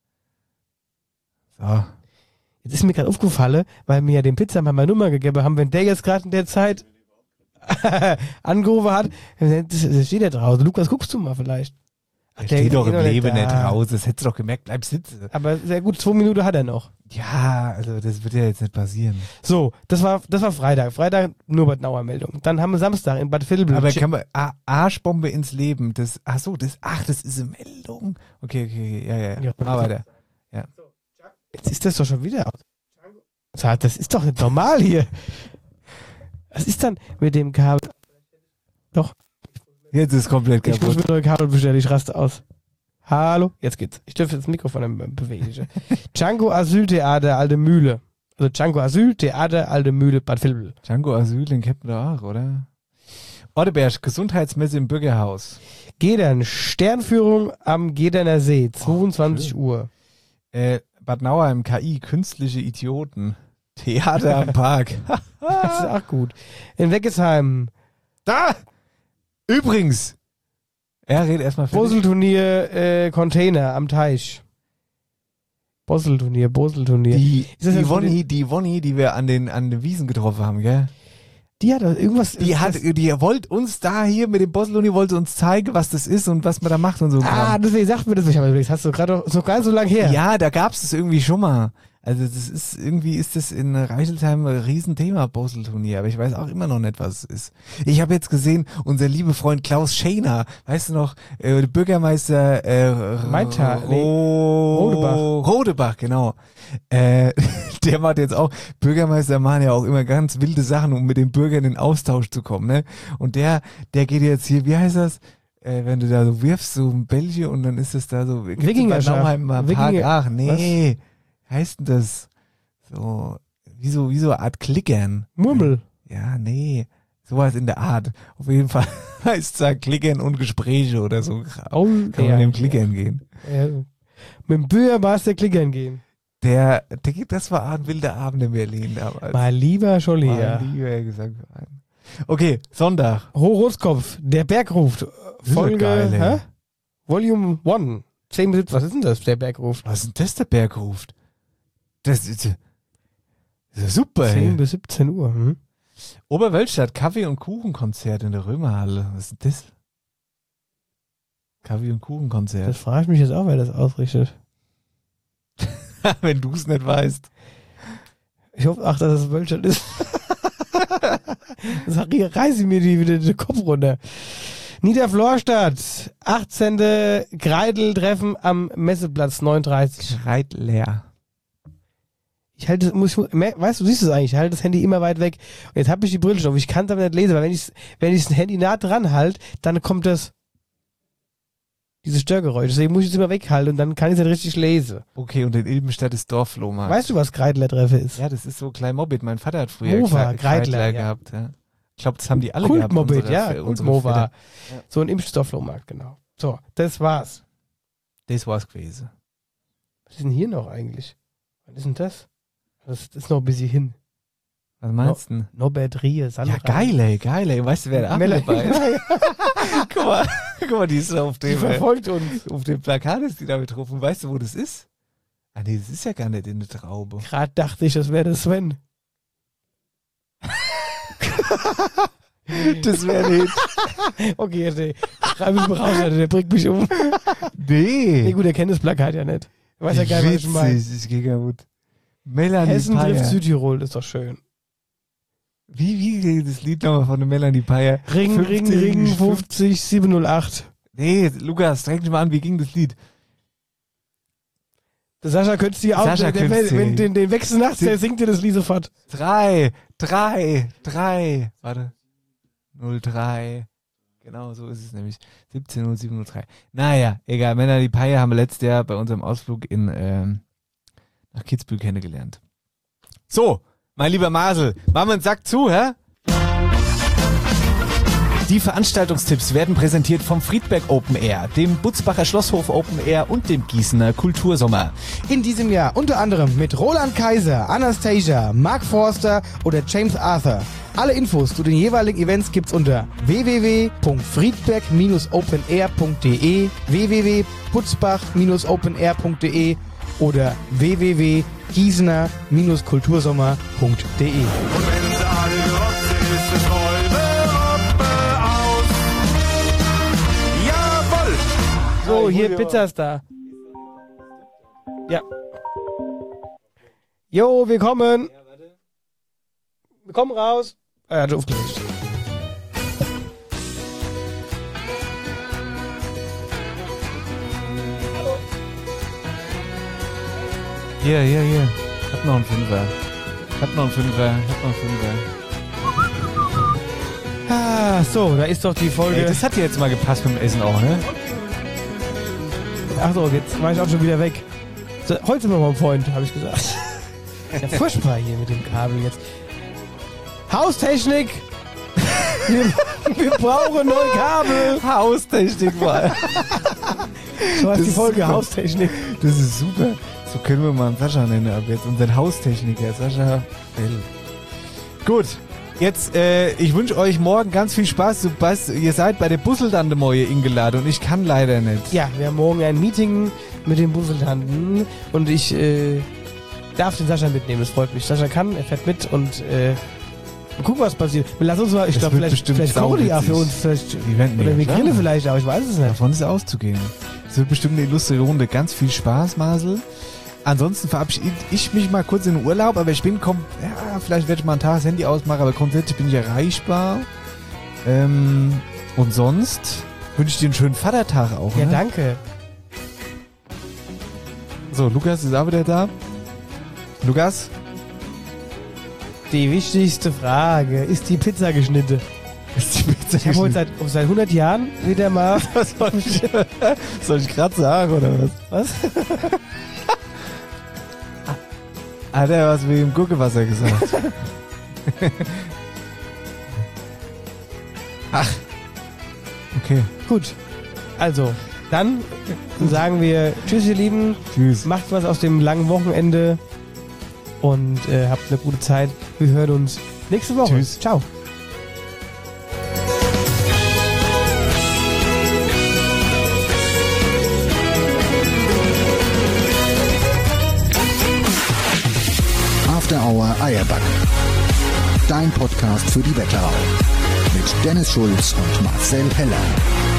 So. Jetzt ist mir gerade aufgefallen, weil mir ja den Pizzamann meine Nummer gegeben haben, wenn der jetzt gerade in der Zeit angerufen hat, das steht ja draußen. Lukas, guckst du mal vielleicht? Ach, der steht doch im noch Leben da. nicht raus. Das hättest du doch gemerkt. Bleib sitzen. Aber sehr gut, 2 Minuten hat er noch. Ja, also das wird ja jetzt nicht passieren. So, das war Freitag. Freitag nur Bad Nauer Meldung. Dann haben wir Samstag in Bad Vilbel. Aber kann man Arschbombe ins Leben. Das ist eine Meldung. Okay, ja. Mal weiter. Ja. Jetzt ist das doch schon wieder aus. Das ist doch nicht normal hier. Was ist dann mit dem Kabel? Doch. Jetzt ist komplett Ich muss kaputt. mir neue Kabel bestellen, ich raste aus. Hallo? Jetzt geht's. Ich dürfte das Mikrofon bewegen. Django Asyltheater Alte Mühle. Also Django Asyltheater Alte Mühle Bad Vilbel. Django Asyl in Keppen auch, oder? Ordeberg, Gesundheitsmesse im Bürgerhaus. Gedern, Sternführung am Gederner See, 22 Uhr. Bad Nauheim, KI, künstliche Idioten. Theater am Park. Das ist auch gut. In Weggesheim. Da! Übrigens! Er redet erstmal für Boselturnier, Container am Teich. Boselturnier. Die Ist das jetzt Wonny, die wir an den Wiesen getroffen haben, gell? Die hat irgendwas. Die wollte uns da hier mit dem Boselturnier, wollte uns zeigen, was das ist und was man da macht und so. Deswegen sagt mir das. Ich habe überlegt, hast du gerade noch gar nicht so lange her. Ja, da gab's das irgendwie schon mal. Also das ist, irgendwie ist das in Reichelsheim ein Riesenthema, Boselturnier, aber ich weiß auch immer noch nicht, was es ist. Ich habe jetzt gesehen, unser lieber Freund Klaus Schäner, weißt du noch, Bürgermeister Rodebach, genau. Der macht jetzt auch, Bürgermeister machen ja auch immer ganz wilde Sachen, um mit den Bürgern in Austausch zu kommen, ne? Und der geht jetzt hier, wie heißt das? Wenn du da so wirfst, so ein Bällchen und dann ist es da so, Wikinger. Ach, nee. Heißt denn das? So, wie so eine Art Klickern. Murmel. Ja, nee. Sowas in der Art. Auf jeden Fall heißt es da Klickern und Gespräche oder so. Kann man dem Klickern gehen. Ja. Mit dem Bürgermeister Klickern gehen. Das war ein wilder Abend in Berlin damals. Mal lieber Scholli, ja. Mal lieber gesagt. Okay, Sonntag. Hochroskopf, der Berg ruft. Folge, geil, Volume 1. 10 bis 17. Was ist denn das, der Berg ruft? Was ist denn das, der Berg ruft? Das ist ja super, 10 bis 17 Uhr. Hm? Oberwölstadt, Kaffee- und Kuchenkonzert in der Römerhalle. Was ist das? Kaffee- und Kuchenkonzert. Das frage ich mich jetzt auch, wer das ausrichtet. Wenn du es nicht weißt. Ich hoffe, dass es Wölstadt ist. Sag, hier reiße ich mir wieder den Kopf runter. Niederflorstadt, 18. Greidel-Treffen am Messeplatz 39. Greidler. Ich halte weißt du, siehst es eigentlich, ich halte das Handy immer weit weg. Und jetzt habe ich die Brille schon auf, ich kann es aber nicht lesen, weil wenn ich das Handy nah dran halte, dann kommt dieses Störgeräusch. Deswegen muss ich es immer weghalten und dann kann ich es nicht richtig lesen. Okay, und in Ilbenstadt ist Dorfflohmarkt. Weißt du, was Greidler-Treffe ist? Ja, das ist so Klein Mobbit. Mein Vater hat früher Mova, Greidler gehabt. Ja. Ich glaube, das haben die alle Kult gehabt. Mobbit, Mova. Ja. So ein Impfstofflohmarkt, genau. So, das war's. Das war's gewesen. Was ist denn hier noch eigentlich? Was ist denn das? Das ist noch ein bisschen hin. Was meinst du? Norbert Rie, Sandra. Ja, geil, ey. Weißt du, wer da auch dabei ist? Guck mal, die ist auf dem... Die verfolgt uns. Auf dem Plakat ist die da betroffen. Weißt du, wo das ist? Ah, nee, das ist ja gar nicht in der Traube. Gerade dachte ich, das wäre der Sven. Das wäre nicht. Okay, nee. Schreib mich mal raus, Alter, der bringt mich um. Nee, gut, er kennt das Plakat ja nicht. Er weiß ja gar nicht, was ich meine. Ich gehe kaputt. Melanie Hessen Payer. trifft Südtirol, das ist doch schön. Wie geht das Lied nochmal von der Melanie Payer? Ring 50 708. Nee, Lukas, streng dich mal an, wie ging das Lied? Der Sascha könnte sie auch, wenn den Wechsel nachts, der singt dir das Lied sofort. 3. Warte. 03. Genau, so ist es nämlich. 17:07:03. Naja, egal. Melanie Payer haben wir letztes Jahr bei unserem Ausflug nach Kitzbühel kennengelernt. So, mein lieber Masel, machen wir einen Sack zu, hä? Die Veranstaltungstipps werden präsentiert vom Friedberg Open Air, dem Butzbacher Schlosshof Open Air und dem Gießener Kultursommer. In diesem Jahr unter anderem mit Roland Kaiser, Anastasia, Mark Forster oder James Arthur. Alle Infos zu den jeweiligen Events gibt's unter www.friedberg-openair.de, www.butzbach-openair.de oder www.gießener-kultursommer.de. Und wenn sie alle gerockt sind, ist es Räume aus. Jawohl! So, hier, Pizza ist da. Ja. Jo, wir kommen. Wir kommen raus. Er hat aufgelegt. Hier. Ich hab noch einen Fünfer. Ah, so, da ist doch die Folge. Ey, das hat dir jetzt mal gepasst beim Essen auch, ne? Ach so, jetzt war ich auch schon wieder weg. So, heute sind wir mal ein Freund, habe ich gesagt. Ja, furchtbar hier mit dem Kabel jetzt. Haustechnik! Wir brauchen neue Kabel! Haustechnik mal. So heißt die Folge, Haustechnik. Das ist super. So können wir mal einen Sascha nennen ab jetzt. Unseren Haustechniker, Sascha Bell. Gut, jetzt, ich wünsche euch morgen ganz viel Spaß. Ihr seid bei der Busseltante-Moje eingeladen und ich kann leider nicht. Ja, wir haben morgen ein Meeting mit den Busseltanten und ich darf den Sascha mitnehmen, das freut mich. Sascha kann, er fährt mit und gucken, was passiert. Wir lassen uns mal, ich glaube, vielleicht kochen die auch für uns. Oder wir grillen vielleicht auch, ich weiß es nicht. Davon ist auszugehen. Es wird bestimmt eine illustre Runde. Ganz viel Spaß, Masel. ansonsten verabschiede ich mich mal kurz in den Urlaub, aber ich bin vielleicht werde ich mal einen Tag das Handy ausmachen, aber grundsätzlich bin ich erreichbar. Und sonst wünsche ich dir einen schönen Vatertag auch. Ja, ne? danke. So, Lukas ist auch wieder da. Lukas? Die wichtigste Frage, ist die Pizza geschnitten? Ist die Pizza Ich habe heute seit 100 Jahren wieder mal... Soll ich gerade sagen, oder was? Was? Hat er was wie im Gurkewasser gesagt? Ach. Okay. Gut. Also, dann sagen wir Tschüss, ihr Lieben. Tschüss. Macht was aus dem langen Wochenende und habt eine gute Zeit. Wir hören uns nächste Woche. Tschüss. Ciao. After Hour Eierback. Dein Podcast für die Wetterau. Mit Dennis Schulz und Marcel Heller.